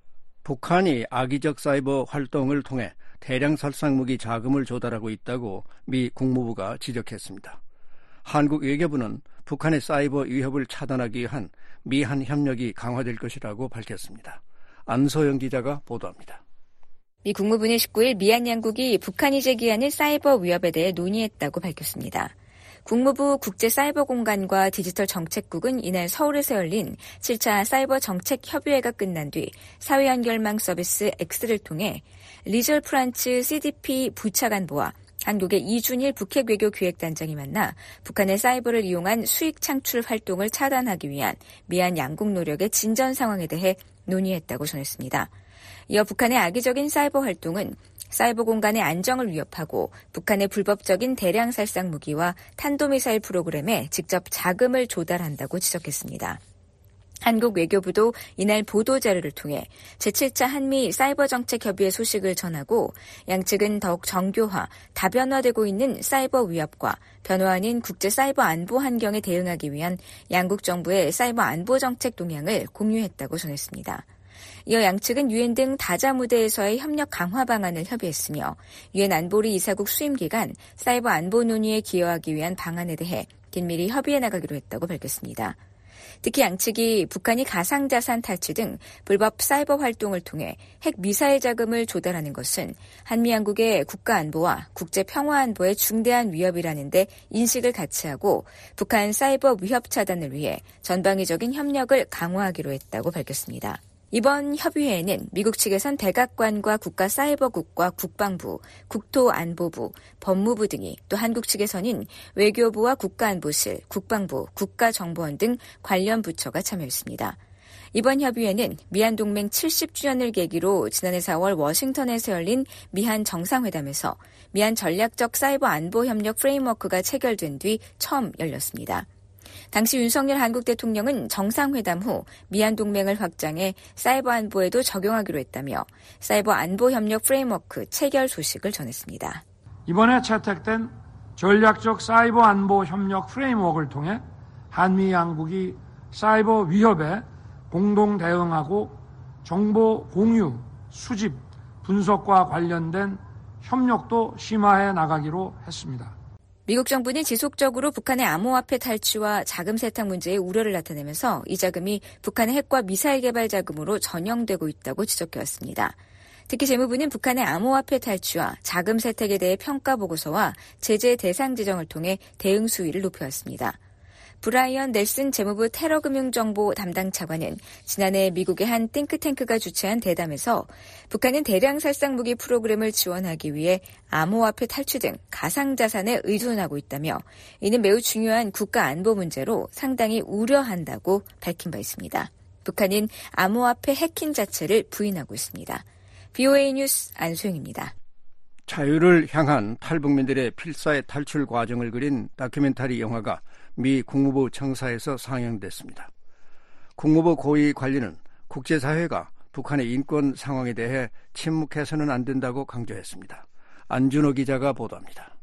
북한이 악의적 사이버 활동을 통해 대량 살상무기 자금을 조달하고 있다고 미 국무부가 지적했습니다. 한국 외교부는 북한의 사이버 위협을 차단하기 위한 미한 협력이 강화될 것이라고 밝혔습니다. 안소영 기자가 보도합니다. 미 국무부는 19일 미한 양국이 북한이 제기하는 사이버 위협에 대해 논의했다고 밝혔습니다. 국무부 국제사이버공간과 디지털정책국은 이날 서울에서 열린 7차 사이버 정책 협의회가 끝난 뒤 사회연결망 서비스 X를 통해 리절 프란츠 CDP 부차관보와 한국의 이준일 북핵 외교 기획단장이 만나 북한의 사이버를 이용한 수익 창출 활동을 차단하기 위한 미한 양국 노력의 진전 상황에 대해 논의했다고 전했습니다. 이어 북한의 악의적인 사이버 활동은 사이버 공간의 안정을 위협하고 북한의 불법적인 대량 살상 무기와 탄도미사일 프로그램에 직접 자금을 조달한다고 지적했습니다. 한국 외교부도 이날 보도자료를 통해 제7차 한미 사이버 정책 협의회 소식을 전하고 양측은 더욱 정교화, 다변화되고 있는 사이버 위협과 변화하는 국제 사이버 안보 환경에 대응하기 위한 양국 정부의 사이버 안보 정책 동향을 공유했다고 전했습니다. 이어 양측은 유엔 등 다자 무대에서의 협력 강화 방안을 협의했으며 유엔 안보리 이사국 수임 기간 사이버 안보 논의에 기여하기 위한 방안에 대해 긴밀히 협의해 나가기로 했다고 밝혔습니다. 특히 양측이 북한이 가상자산 탈취 등 불법 사이버 활동을 통해 핵 미사일 자금을 조달하는 것은 한미 양국의 국가안보와 국제평화안보에 중대한 위협이라는 데 인식을 같이 하고 북한 사이버 위협 차단을 위해 전방위적인 협력을 강화하기로 했다고 밝혔습니다. 이번 협의회에는 미국 측에선 백악관과 국가사이버국과 국방부, 국토안보부, 법무부 등이 또 한국 측에서는 외교부와 국가안보실, 국방부, 국가정보원 등 관련 부처가 참여했습니다. 이번 협의회는 미한 동맹 70주년을 계기로 지난해 4월 워싱턴에서 열린 미한 정상회담에서 미한 전략적 사이버 안보 협력 프레임워크가 체결된 뒤 처음 열렸습니다. 당시 윤석열 한국 대통령은 정상회담 후 미한 동맹을 확장해 사이버 안보에도 적용하기로 했다며 사이버 안보 협력 프레임워크 체결 소식을 전했습니다. 이번에 채택된 전략적 사이버 안보 협력 프레임워크를 통해 한미 양국이 사이버 위협에 공동 대응하고 정보 공유, 수집, 분석과 관련된 협력도 심화해 나가기로 했습니다. 미국 정부는 지속적으로 북한의 암호화폐 탈취와 자금 세탁 문제에 우려를 나타내면서 이 자금이 북한의 핵과 미사일 개발 자금으로 전용되고 있다고 지적해왔습니다. 특히 재무부는 북한의 암호화폐 탈취와 자금 세탁에 대해 평가 보고서와 제재 대상 지정을 통해 대응 수위를 높여왔습니다. 브라이언 넬슨 재무부 테러금융정보 담당 차관은 지난해 미국의 한 띵크탱크가 주최한 대담에서 북한은 대량 살상 무기 프로그램을 지원하기 위해 암호화폐 탈취 등 가상자산에 의존하고 있다며 이는 매우 중요한 국가 안보 문제로 상당히 우려한다고 밝힌 바 있습니다. 북한은 암호화폐 해킹 자체를 부인하고 있습니다. BOA 뉴스 안소영입니다. 자유를 향한 탈북민들의 필사의 탈출 과정을 그린 다큐멘터리 영화가 미 국무부 청사에서 상영됐습니다. 국무부 고위 관리는 국제사회가 북한의 인권 상황에 대해 침묵해서는 안 된다고 강조했습니다. 안준호 기자가 보도합니다.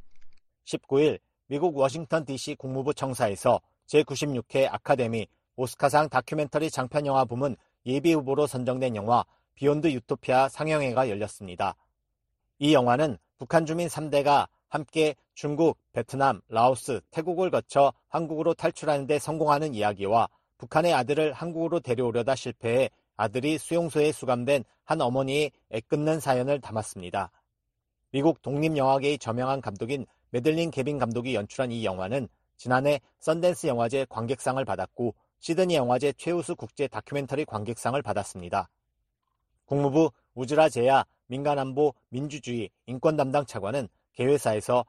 19일 미국 워싱턴 DC 국무부 청사에서 제96회 아카데미 오스카상 다큐멘터리 장편영화 부문 예비후보로 선정된 영화 비욘드 유토피아 상영회가 열렸습니다. 이 영화는 북한 주민 3대가 함께 중국, 베트남, 라오스, 태국을 거쳐 한국으로 탈출하는 데 성공하는 이야기와 북한의 아들을 한국으로 데려오려다 실패해 아들이 수용소에 수감된 한 어머니의 애끓는 사연을 담았습니다. 미국 독립영화계의 저명한 감독인 매들린 개빈 감독이 연출한 이 영화는 지난해 썬댄스 영화제 관객상을 받았고 시드니 영화제 최우수 국제 다큐멘터리 관객상을 받았습니다. 국무부 우즈라 제야 민간안보 민주주의 인권 담당 차관은 개회사에서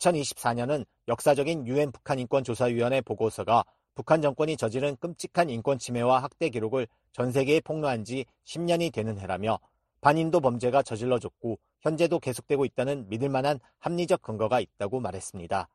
2024년은 역사적인 유엔 북한인권조사위원회 보고서가 북한 정권이 저지른 끔찍한 인권 침해와 학대 기록을 전 세계에 폭로한 지 10년이 되는 해라며 반인도 범죄가 저질러졌고 현재도 계속되고 있다는 믿을 만한 합리적 근거가 있다고 말했습니다.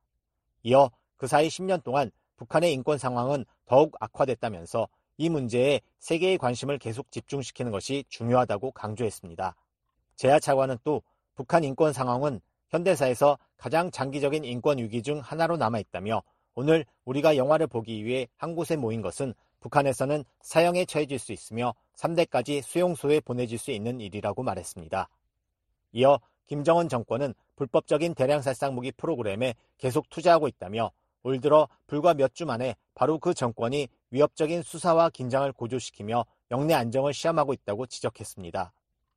이어 그 사이 10년 동안 북한의 인권 상황은 더욱 악화됐다면서 이 문제에 세계의 관심을 계속 집중시키는 것이 중요하다고 강조했습니다. 제야 차관은 또 북한 인권 상황은 현대사에서 가장 장기적인 인권 위기 중 하나로 남아있다며 오늘 우리가 영화를 보기 위해 한 곳에 모인 것은 북한에서는 사형에 처해질 수 있으며 3대까지 수용소에 보내질 수 있는 일이라고 말했습니다. 이어 김정은 정권은 불법적인 대량살상 무기 프로그램에 계속 투자하고 있다며 올 들어 불과 몇 주 만에 바로 그 정권이 위협적인 수사와 긴장을 고조시키며 영내 안정을 시험하고 있다고 지적했습니다.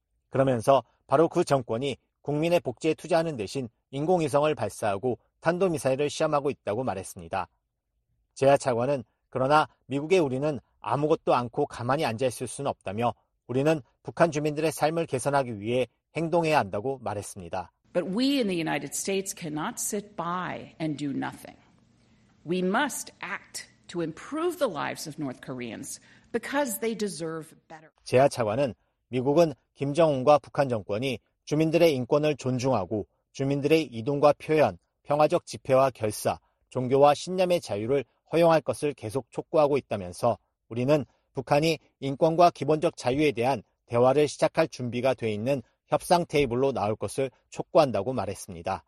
그러면서 바로 그 정권이 국민의 복지에 투자하는 대신 인공위성을 발사하고 탄도미사일을 시험하고 있다고 말했습니다. 제야 차관은 그러나 미국의 우리는 아무것도 않고 가만히 앉아있을 수는 없다며 우리는 북한 주민들의 삶을 개선하기 위해 행동해야 한다고 말했습니다. But we in the United States cannot sit by and do nothing. We must act to improve the lives of North Koreans because they deserve better. 제야 차관은 미국은 김정은과 북한 정권이 주민들의 인권을 존중하고 주민들의 이동과 표현, 평화적 집회와 결사, 종교와 신념의 자유를 허용할 것을 계속 촉구하고 있다면서 우리는 북한이 인권과 기본적 자유에 대한 대화를 시작할 준비가 돼 있는 협상 테이블로 나올 것을 촉구한다고 말했습니다.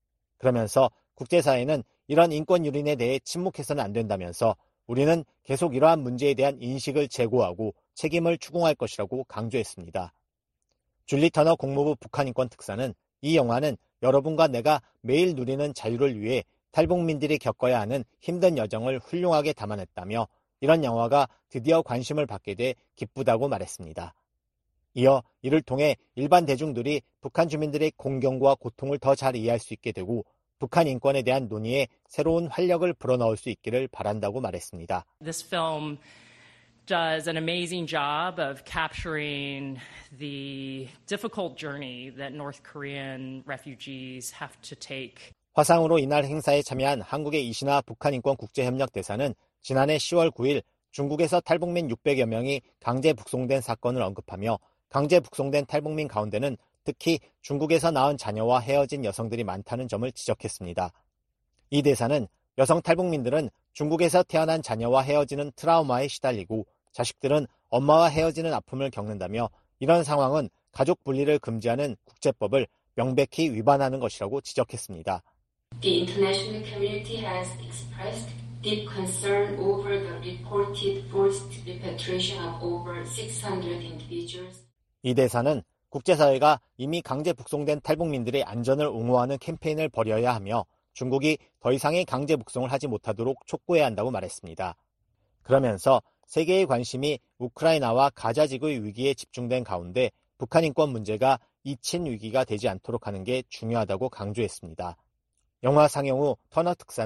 그러면서 국제사회는 이런 인권 유린에 대해 침묵해서는 안 된다면서 우리는 계속 이러한 문제에 대한 인식을 제고하고 책임을 추궁할 것이라고 강조했습니다. 줄리 터너 국무부 북한인권 특사는 이 영화는 여러분과 내가 매일 누리는 자유를 위해 탈북민들이 겪어야 하는 힘든 여정을 훌륭하게 담아냈다며 이런 영화가 드디어 관심을 받게 돼 기쁘다고 말했습니다. 이어 이를 통해 일반 대중들이 북한 주민들의 공경과 고통을 더 잘 이해할 수 있게 되고 북한 인권에 대한 논의에 새로운 활력을 불어넣을 수 있기를 바란다고 말했습니다. This film does an amazing job of capturing the difficult journey that North Korean refugees have to take. 화상으로 이날 행사에 참여한 한국의 이신하 북한인권국제협력 대사는 지난해 10월 9일 중국에서 탈북민 600여 명이 강제 북송된 사건을 언급하며 강제 북송된 탈북민 가운데는 특히 중국에서 낳은 자녀와 헤어진 여성들이 많다는 점을 지적했습니다. 이 대사는 여성 탈북민들은 중국에서 태어난 자녀와 헤어지는 트라우마에 시달리고 자식들은 엄마와 헤어지는 아픔을 겪는다며 이런 상황은 가족 분리를 금지하는 국제법을 명백히 위반하는 것이라고 지적했습니다. The international community has expressed deep concern over the reported forced repatriation of over 600 individuals. 이 대사는 국제사회가 이미 강제 북송된 탈북민들의 안전을 옹호하는 캠페인을 벌여야 하며 중국이 더 이상의 강제 북송을 하지 못하도록 촉구해야 한다고 말했습니다. 그러면서 세계의 관심이 우크라이나와 가자 지구의 위기에 집중된 가운데 북한 인권 문제가 잊힌 위기가 되지 않도록 하는 게 중요하다고 강조했습니다. 영화 상영 후 터너 특사는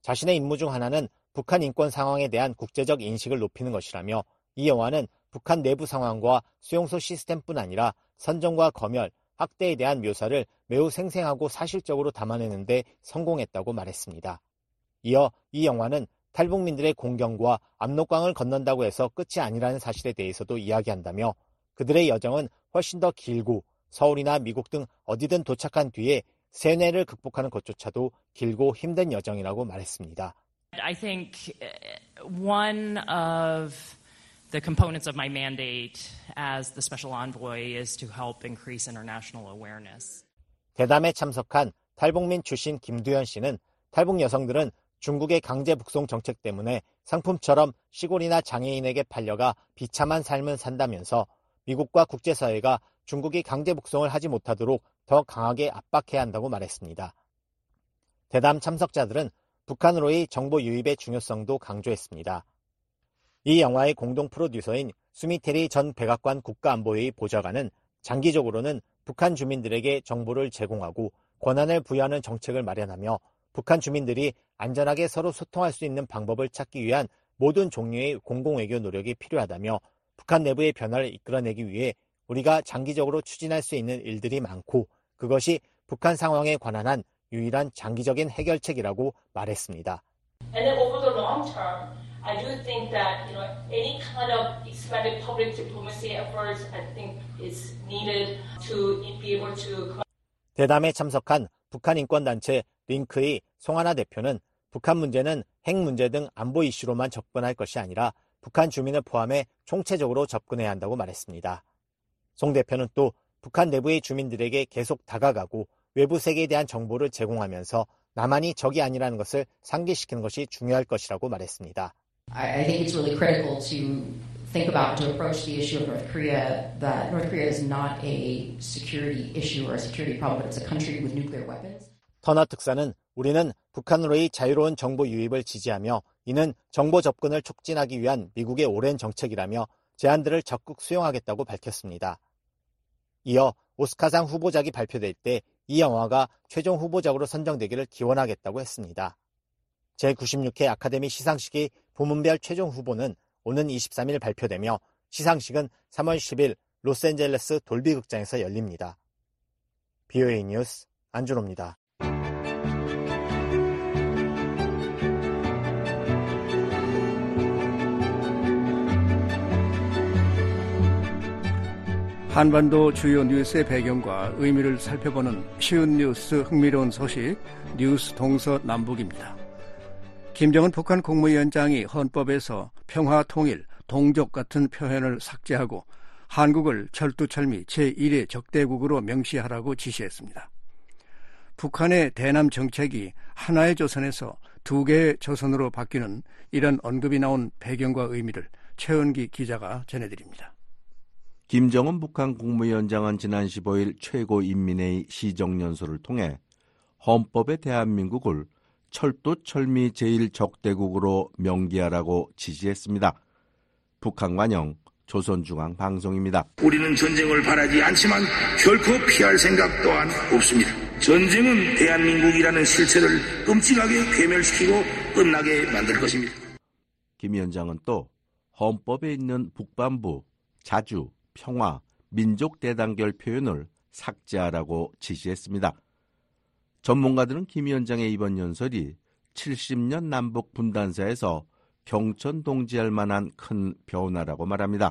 자신의 임무 중 하나는 북한 인권 상황에 대한 국제적 인식을 높이는 것이라며 이 영화는 북한 내부 상황과 수용소 시스템뿐 아니라 선정과 검열, 학대에 대한 묘사를 매우 생생하고 사실적으로 담아내는 데 성공했다고 말했습니다. 이어 이 영화는 탈북민들의 공경과 압록강을 건넌다고 해서 끝이 아니라는 사실에 대해서도 이야기한다며 그들의 여정은 훨씬 더 길고 서울이나 미국 등 어디든 도착한 뒤에 세뇌를 극복하는 것조차도 길고 힘든 여정이라고 말했습니다. I think one of the components of my mandate as the special envoy is to help increase international awareness. 대담에 참석한 탈북민 출신 김두현 씨는 탈북 여성들은 중국의 강제 북송 정책 때문에 상품처럼 시골이나 장애인에게 팔려가 비참한 삶을 산다면서 미국과 국제사회가 중국이 강제 북송을 하지 못하도록 더 강하게 압박해야 한다고 말했습니다. 대담 참석자들은 북한으로의 정보 유입의 중요성도 강조했습니다. 이 영화의 공동 프로듀서인 수미테리 전 백악관 국가안보회의 보좌관은 장기적으로는 북한 주민들에게 정보를 제공하고 권한을 부여하는 정책을 마련하며 북한 주민들이 안전하게 서로 소통할 수 있는 방법을 찾기 위한 모든 종류의 공공외교 노력이 필요하다며 북한 내부의 변화를 이끌어내기 위해 우리가 장기적으로 추진할 수 있는 일들이 많고 그것이 북한 상황에 관한 한 유일한 장기적인 해결책이라고 말했습니다. And then over the long term, I do think that any kind of expanded public diplomacy efforts I think is needed to be able to. 대담에 참석한 북한 인권단체 링크의 송하나 대표는 북한 문제는 핵 문제 등 안보 이슈로만 접근할 것이 아니라 북한 주민을 포함해 총체적으로 접근해야 한다고 말했습니다. 송 대표는 또 북한 내부의 주민들에게 계속 다가가고 외부 세계에 대한 정보를 제공하면서 남한이 적이 아니라는 것을 상기시키는 것이 중요할 것이라고 말했습니다. I think it's really critical to think about, to approach the issue of North Korea, that North Korea is not a security issue or a security problem, but it's a country with nuclear weapons. 터너 특사는 우리는 북한으로의 자유로운 정보 유입을 지지하며 이는 정보 접근을 촉진하기 위한 미국의 오랜 정책이라며 제안들을 적극 수용하겠다고 밝혔습니다. 이어 오스카상 후보작이 발표될 때 이 영화가 최종 후보작으로 선정되기를 기원하겠다고 했습니다. 제96회 아카데미 시상식의 부문별 최종 후보는 오는 23일 발표되며 시상식은 3월 10일 로스앤젤레스 돌비 극장에서 열립니다. BOA 뉴스 안준호입니다. 한반도 주요 뉴스의 배경과 의미를 살펴보는 쉬운 뉴스 흥미로운 소식 뉴스 동서남북입니다. 김정은 북한 국무위원장이 헌법에서 평화 통일, 동족 같은 표현을 삭제하고 한국을 철두철미 제1의 적대국으로 명시하라고 지시했습니다. 북한의 대남 정책이 하나의 조선에서 두 개의 조선으로 바뀌는 이런 언급이 나온 배경과 의미를 최은기 기자가 전해드립니다. 김정은 북한 국무위원장은 지난 15일 최고인민회의 시정연설을 통해 헌법의 대한민국을 철두철미 제1적대국으로 명기하라고 지시했습니다. 북한관영 조선중앙방송입니다. 우리는 전쟁을 바라지 않지만 결코 피할 생각 또한 없습니다. 전쟁은 대한민국이라는 실체를 끔찍하게 괴멸시키고 끝나게 만들 것입니다. 김 위원장은 또 헌법에 있는 북반부, 자주, 평화, 민족 대단결 표현을 삭제하라고 지시했습니다. 전문가들은 김 위원장의 이번 연설이 70년 남북 분단사에서 경천 동지할 만한 큰 변화라고 말합니다.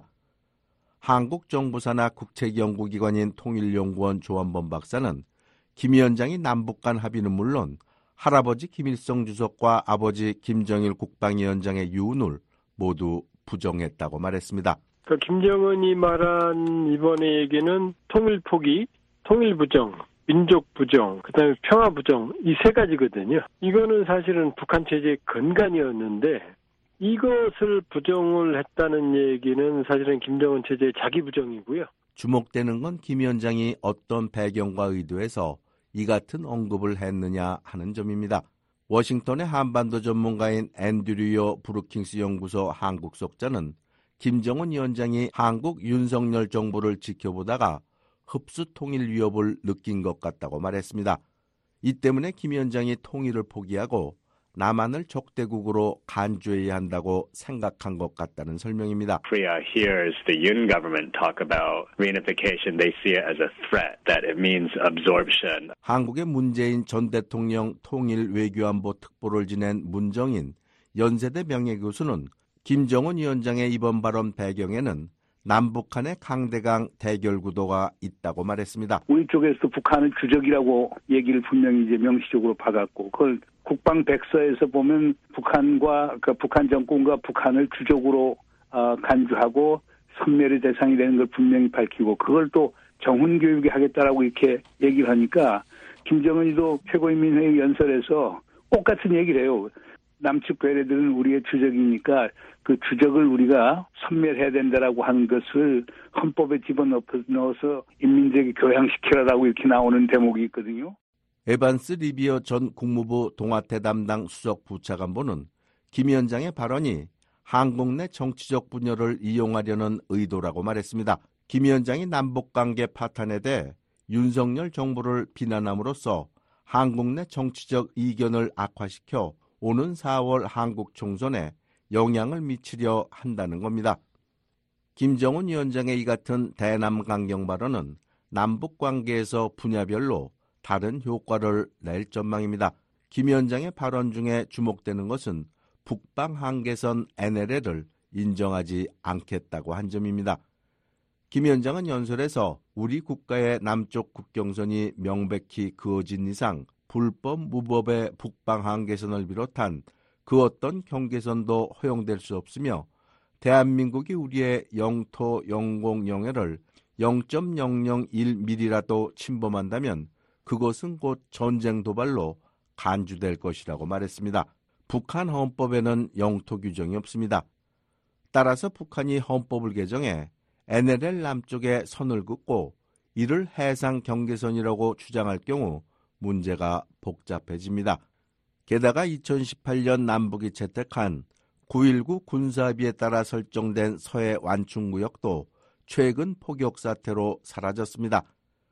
한국 정부사나 국책연구기관인 통일연구원 조한범 박사는 김 위원장이 남북 간 합의는 물론 할아버지 김일성 주석과 아버지 김정일 국방위원장의 유언을 모두 부정했다고 말했습니다. 김정은이 말한 이번의 얘기는 통일 포기, 통일 부정, 민족 부정, 그다음에 평화 부정 이 세 가지거든요. 이거는 사실은 북한 체제의 근간이었는데 이것을 부정을 했다는 얘기는 사실은 김정은 체제의 자기 부정이고요. 주목되는 건 김 위원장이 어떤 배경과 의도에서 이 같은 언급을 했느냐 하는 점입니다. 워싱턴의 한반도 전문가인 앤드류어 브루킹스 연구소 한국 속자는 김정은 위원장이 한국 윤석열 정부를 지켜보다가 흡수 통일 위협을 느낀 것 같다고 말했습니다. 이 때문에 김 위원장이 통일을 포기하고 남한을 적대국으로 간주해야 한다고 생각한 것 같다는 설명입니다. Korea hears the Yoon government talk about reunification. They see it as a threat, that it means absorption. 한국의 문재인 전 대통령 통일 외교안보 특보를 지낸 문정인 연세대 명예교수는 김정은 위원장의 이번 발언 배경에는 남북한의 강대강 대결 구도가 있다고 말했습니다. 우리 쪽에서 북한을 주적이라고 얘기를 분명히 이제 명시적으로 박았고, 그걸 국방 백서에서 보면 북한과 북한 정권과 북한을 주적으로 간주하고 섬멸의 대상이 되는 걸 분명히 밝히고, 그걸 또 정훈 교육에 하겠다라고 이렇게 얘기를 하니까 김정은이도 최고인민회의 연설에서 똑같은 얘기를 해요. 남측 괴뢰들은 우리의 주적이니까 그 주적을 우리가 섬멸해야 된다라고 하는 것을 헌법에 집어넣어서 인민들에게 교양시키라라고 이렇게 나오는 대목이 있거든요. 에반스 리비어 전 국무부 동아태 담당 수석 부차관보는 김 위원장의 발언이 한국 내 정치적 분열을 이용하려는 의도라고 말했습니다. 김 위원장이 남북관계 파탄에 대해 윤석열 정부를 비난함으로써 한국 내 정치적 이견을 악화시켜 오는 4월 한국 총선에 영향을 미치려 한다는 겁니다. 김정은 위원장의 이 같은 대남 강경 발언은 남북 관계에서 분야별로 다른 효과를 낼 전망입니다. 김 위원장의 발언 중에 주목되는 것은 북방 한계선 NLL을 인정하지 않겠다고 한 점입니다. 김 위원장은 연설에서 우리 국가의 남쪽 국경선이 명백히 그어진 이상 불법 무법의 북방 한계선을 비롯한 그 어떤 경계선도 허용될 수 없으며 대한민국이 우리의 영토 영공 영해를 0.001mm라도 침범한다면 그것은 곧 전쟁 도발로 간주될 것이라고 말했습니다. 북한 헌법에는 영토 규정이 없습니다. 따라서 북한이 헌법을 개정해 NLL 남쪽에 선을 긋고 이를 해상 경계선이라고 주장할 경우 문제가 복잡해집니다. 게다가 2018년 남북이 채택한 9.19 군사합의에 따라 설정된 서해 완충구역도 최근 포격 사태로 사라졌습니다.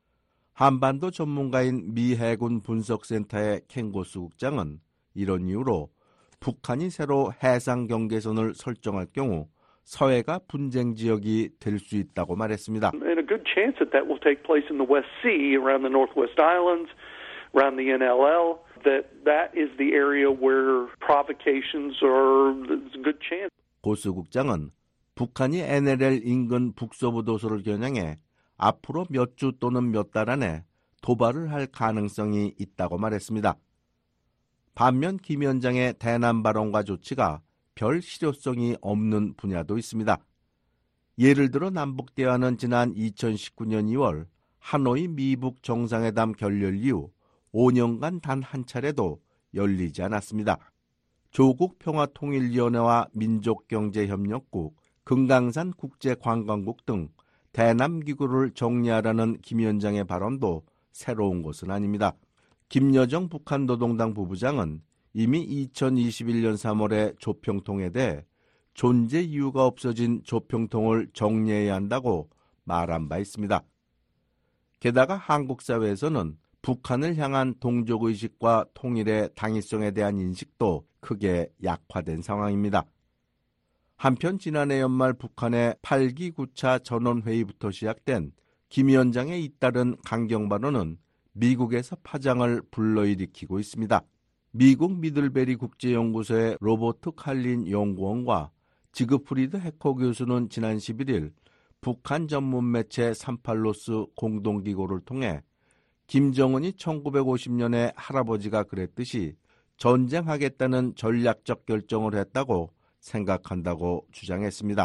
한반도 전문가인 미 해군 분석센터의 켄고스 국장은 이런 이유로 북한이 새로 해상 경계선을 설정할 경우 서해가 분쟁 지역이 될 수 있다고 말했습니다. And a good chance that will take place in the West Sea around the Northwest Islands. Around the NLL, that is the area where provocations are there's a good chance. 고스 국장은 북한이 NLL 인근 북서부 도서를 겨냥해 앞으로 몇 주 또는 몇 달 안에 도발을 할 가능성이 있다고 말했습니다. 반면 김 위원장의 대남 발언과 조치가 별 실효성이 없는 분야도 있습니다. 예를 들어 남북 대화는 지난 2019년 2월 하노이 미북 정상회담 결렬 이후 5년간 단 한 차례도 열리지 않았습니다. 조국 평화통일위원회와 민족경제협력국, 금강산 국제관광국 등 대남기구를 정리하라는 김 위원장의 발언도 새로운 것은 아닙니다. 김여정 북한노동당 부부장은 이미 2021년 3월에 조평통에 대해 존재 이유가 없어진 조평통을 정리해야 한다고 말한 바 있습니다. 게다가 한국 사회에서는 북한을 향한 동족의식과 통일의 당위성에 대한 인식도 크게 약화된 상황입니다. 한편 지난해 연말 북한의 8기 9차 전원회의부터 시작된 김 위원장의 잇따른 강경 발언은 미국에서 파장을 불러일으키고 있습니다. 미국 미들베리 국제연구소의 로버트 칼린 연구원과 지그프리드 해커 교수는 지난 11일 북한 전문 매체 38로스 공동기고를 통해 김정은이 1950년에 할아버지가 그랬듯이 전쟁하겠다는 전략적 결정을 했다고 생각한다고 주장했습니다.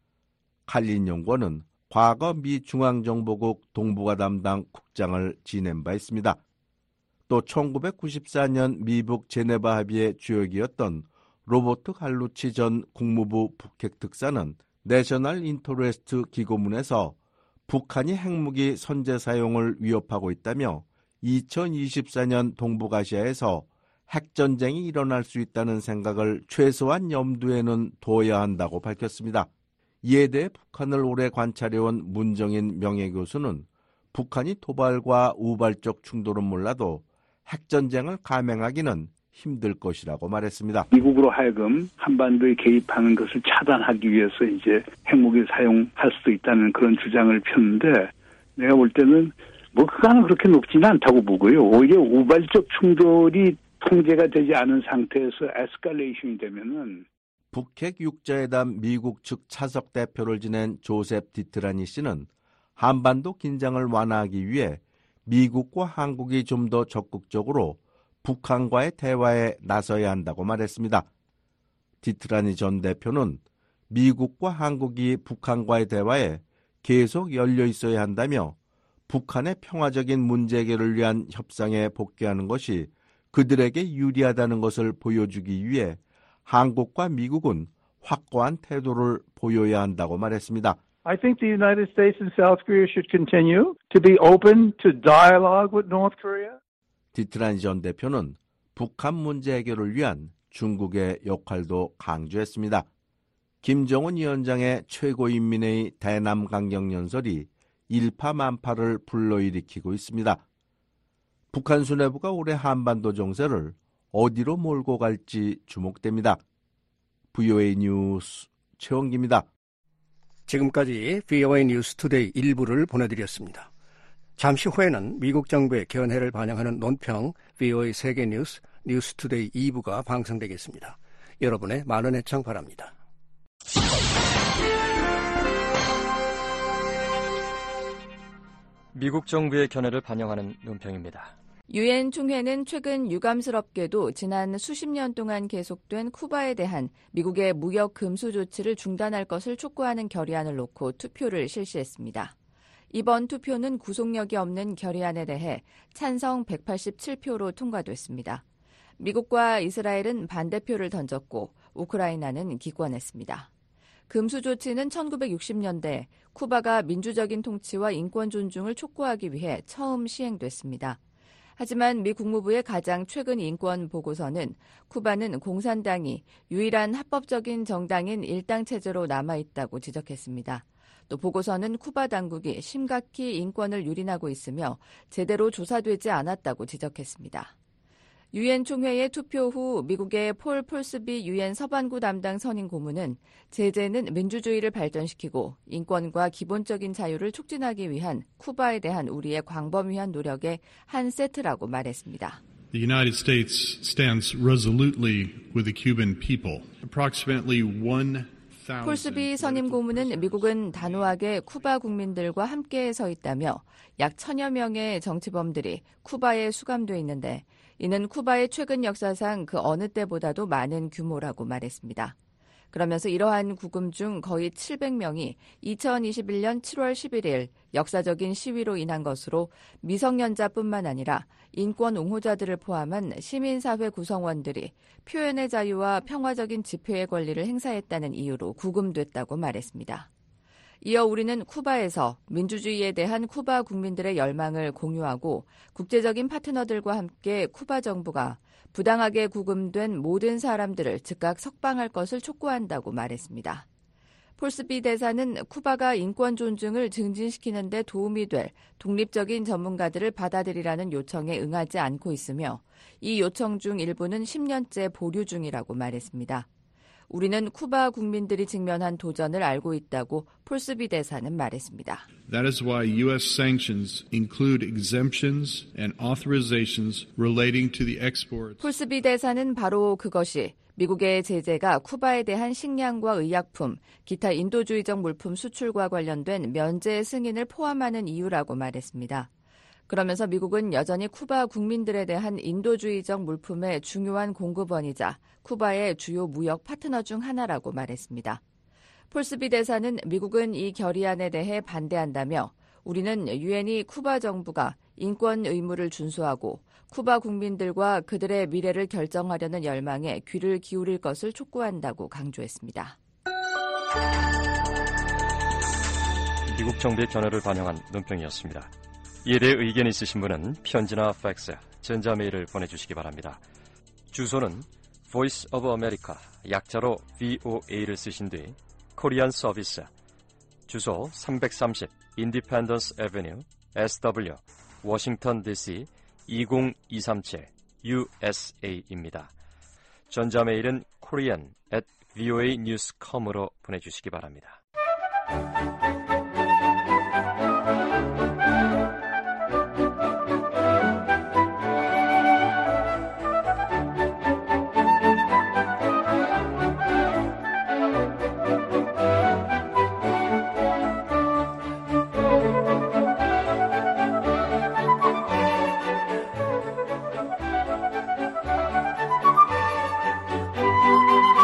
칼린 연구원은 과거 미 중앙정보국 동북아 담당 국장을 지낸 바 있습니다. 또 1994년 미북 제네바 합의의 주역이었던 로버트 갈루치 전 국무부 북핵 특사는 내셔널 인터레스트 기고문에서 북한이 핵무기 선제 사용을 위협하고 있다며 2024년 동북아시아에서 핵전쟁이 일어날 수 있다는 생각을 최소한 염두에는 둬야 한다고 밝혔습니다. 이에 대해 북한을 오래 관찰해온 문정인 명예교수는 북한이 도발과 우발적 충돌은 몰라도 핵전쟁을 감행하기는 힘들 것이라고 말했습니다. 미국으로 하여금 한반도에 개입하는 것을 차단하기 위해서 이제 핵무기를 사용할 수도 있다는 그런 주장을 폈는데 내가 볼 때는 그거는 그렇게 높지는 않다고 보고요. 오히려 우발적 충돌이 통제가 되지 않은 상태에서 에스컬레이션이 되면은 북핵 육자회담 미국 측 차석 대표를 지낸 조셉 디트라니 씨는 한반도 긴장을 완화하기 위해 미국과 한국이 좀 더 적극적으로 북한과의 대화에 나서야 한다고 말했습니다. 디트라니 전 대표는 미국과 한국이 북한과의 대화에 계속 열려 있어야 한다며 북한의 평화적인 문제 해결을 위한 협상에 복귀하는 것이 그들에게 유리하다는 것을 보여주기 위해 한국과 미국은 확고한 태도를 보여야 한다고 말했습니다. I think the United States and South Korea should continue to be open to dialogue with North Korea. 디트라니 전 대표는 북한 문제 해결을 위한 중국의 역할도 강조했습니다. 김정은 위원장의 최고인민회의 대남 강경 연설이 일파만파를 불러일으키고 있습니다. 북한 수뇌부가 올해 한반도 정세를 어디로 몰고 갈지 주목됩니다. VOA 뉴스 최원기입니다. 지금까지 VOA 뉴스 투데이 1부를 보내드렸습니다. 잠시 후에는 미국 정부의 견해를 반영하는 논평 VOA 세계 뉴스 뉴스 투데이 2부가 방송되겠습니다. 여러분의 많은 애청 바랍니다. 미국 정부의 견해를 반영하는 논평입니다. 유엔 총회는 최근 유감스럽게도 지난 수십 년 동안 계속된 쿠바에 대한 미국의 무역 금수 조치를 중단할 것을 촉구하는 결의안을 놓고 투표를 실시했습니다. 이번 투표는 구속력이 없는 결의안에 대해 찬성 187표로 통과됐습니다. 미국과 이스라엘은 반대표를 던졌고 우크라이나는 기권했습니다. 금수 조치는 1960년대 쿠바가 민주적인 통치와 인권 존중을 촉구하기 위해 처음 시행됐습니다. 하지만 미 국무부의 가장 최근 인권 보고서는 쿠바는 공산당이 유일한 합법적인 정당인 일당 체제로 남아있다고 지적했습니다. 또 보고서는 쿠바 당국이 심각히 인권을 유린하고 있으며 제대로 조사되지 않았다고 지적했습니다. 유엔 총회의 투표 후 미국의 폴 폴스비 유엔 서반구 담당 선임 고문은 제재는 민주주의를 발전시키고 인권과 기본적인 자유를 촉진하기 위한 쿠바에 대한 우리의 광범위한 노력의 한 세트라고 말했습니다. The United States stands resolutely with the Cuban people. Approximately 1,000 폴스비 선임 고문은 미국은 단호하게 쿠바 국민들과 함께 서 있다며 약 1,000여 명의 정치범들이 쿠바에 수감돼 있는데 이는 쿠바의 최근 역사상 그 어느 때보다도 많은 규모라고 말했습니다. 그러면서 이러한 구금 중 거의 700명이 2021년 7월 11일 역사적인 시위로 인한 것으로 미성년자뿐만 아니라 인권 옹호자들을 포함한 시민사회 구성원들이 표현의 자유와 평화적인 집회의 권리를 행사했다는 이유로 구금됐다고 말했습니다. 이어 우리는 쿠바에서 민주주의에 대한 쿠바 국민들의 열망을 공유하고 국제적인 파트너들과 함께 쿠바 정부가 부당하게 구금된 모든 사람들을 즉각 석방할 것을 촉구한다고 말했습니다. 폴스비 대사는 쿠바가 인권 존중을 증진시키는 데 도움이 될 독립적인 전문가들을 받아들이라는 요청에 응하지 않고 있으며 이 요청 중 일부는 10년째 보류 중이라고 말했습니다. 우리는 쿠바 국민들이 직면한 도전을 알고 있다고 폴스비 대사는 말했습니다. That is why U.S. sanctions include exemptions and authorizations relating to the export. 폴스비 대사는 바로 그것이 미국의 제재가 쿠바에 대한 식량과 의약품, 기타 인도주의적 물품 수출과 관련된 면제 승인을 포함하는 이유라고 말했습니다. 그러면서 미국은 여전히 쿠바 국민들에 대한 인도주의적 물품의 중요한 공급원이자 쿠바의 주요 무역 파트너 중 하나라고 말했습니다. 폴스비 대사는 미국은 이 결의안에 대해 반대한다며 우리는 유엔이 쿠바 정부가 인권 의무를 준수하고 쿠바 국민들과 그들의 미래를 결정하려는 열망에 귀를 기울일 것을 촉구한다고 강조했습니다. 미국 정부의 견해를 반영한 논평이었습니다. 이에 대해 의견이 있으신 분은 편지나 팩스, 전자메일을 보내주시기 바랍니다. 주소는 Voice of America, 약자로 VOA를 쓰신 뒤 코리안 서비스, 주소 330 Independence Avenue, SW, 워싱턴 DC 20237, korean@voanews.com입니다. 전자메일은 korean@voanews.com으로 보내주시기 바랍니다.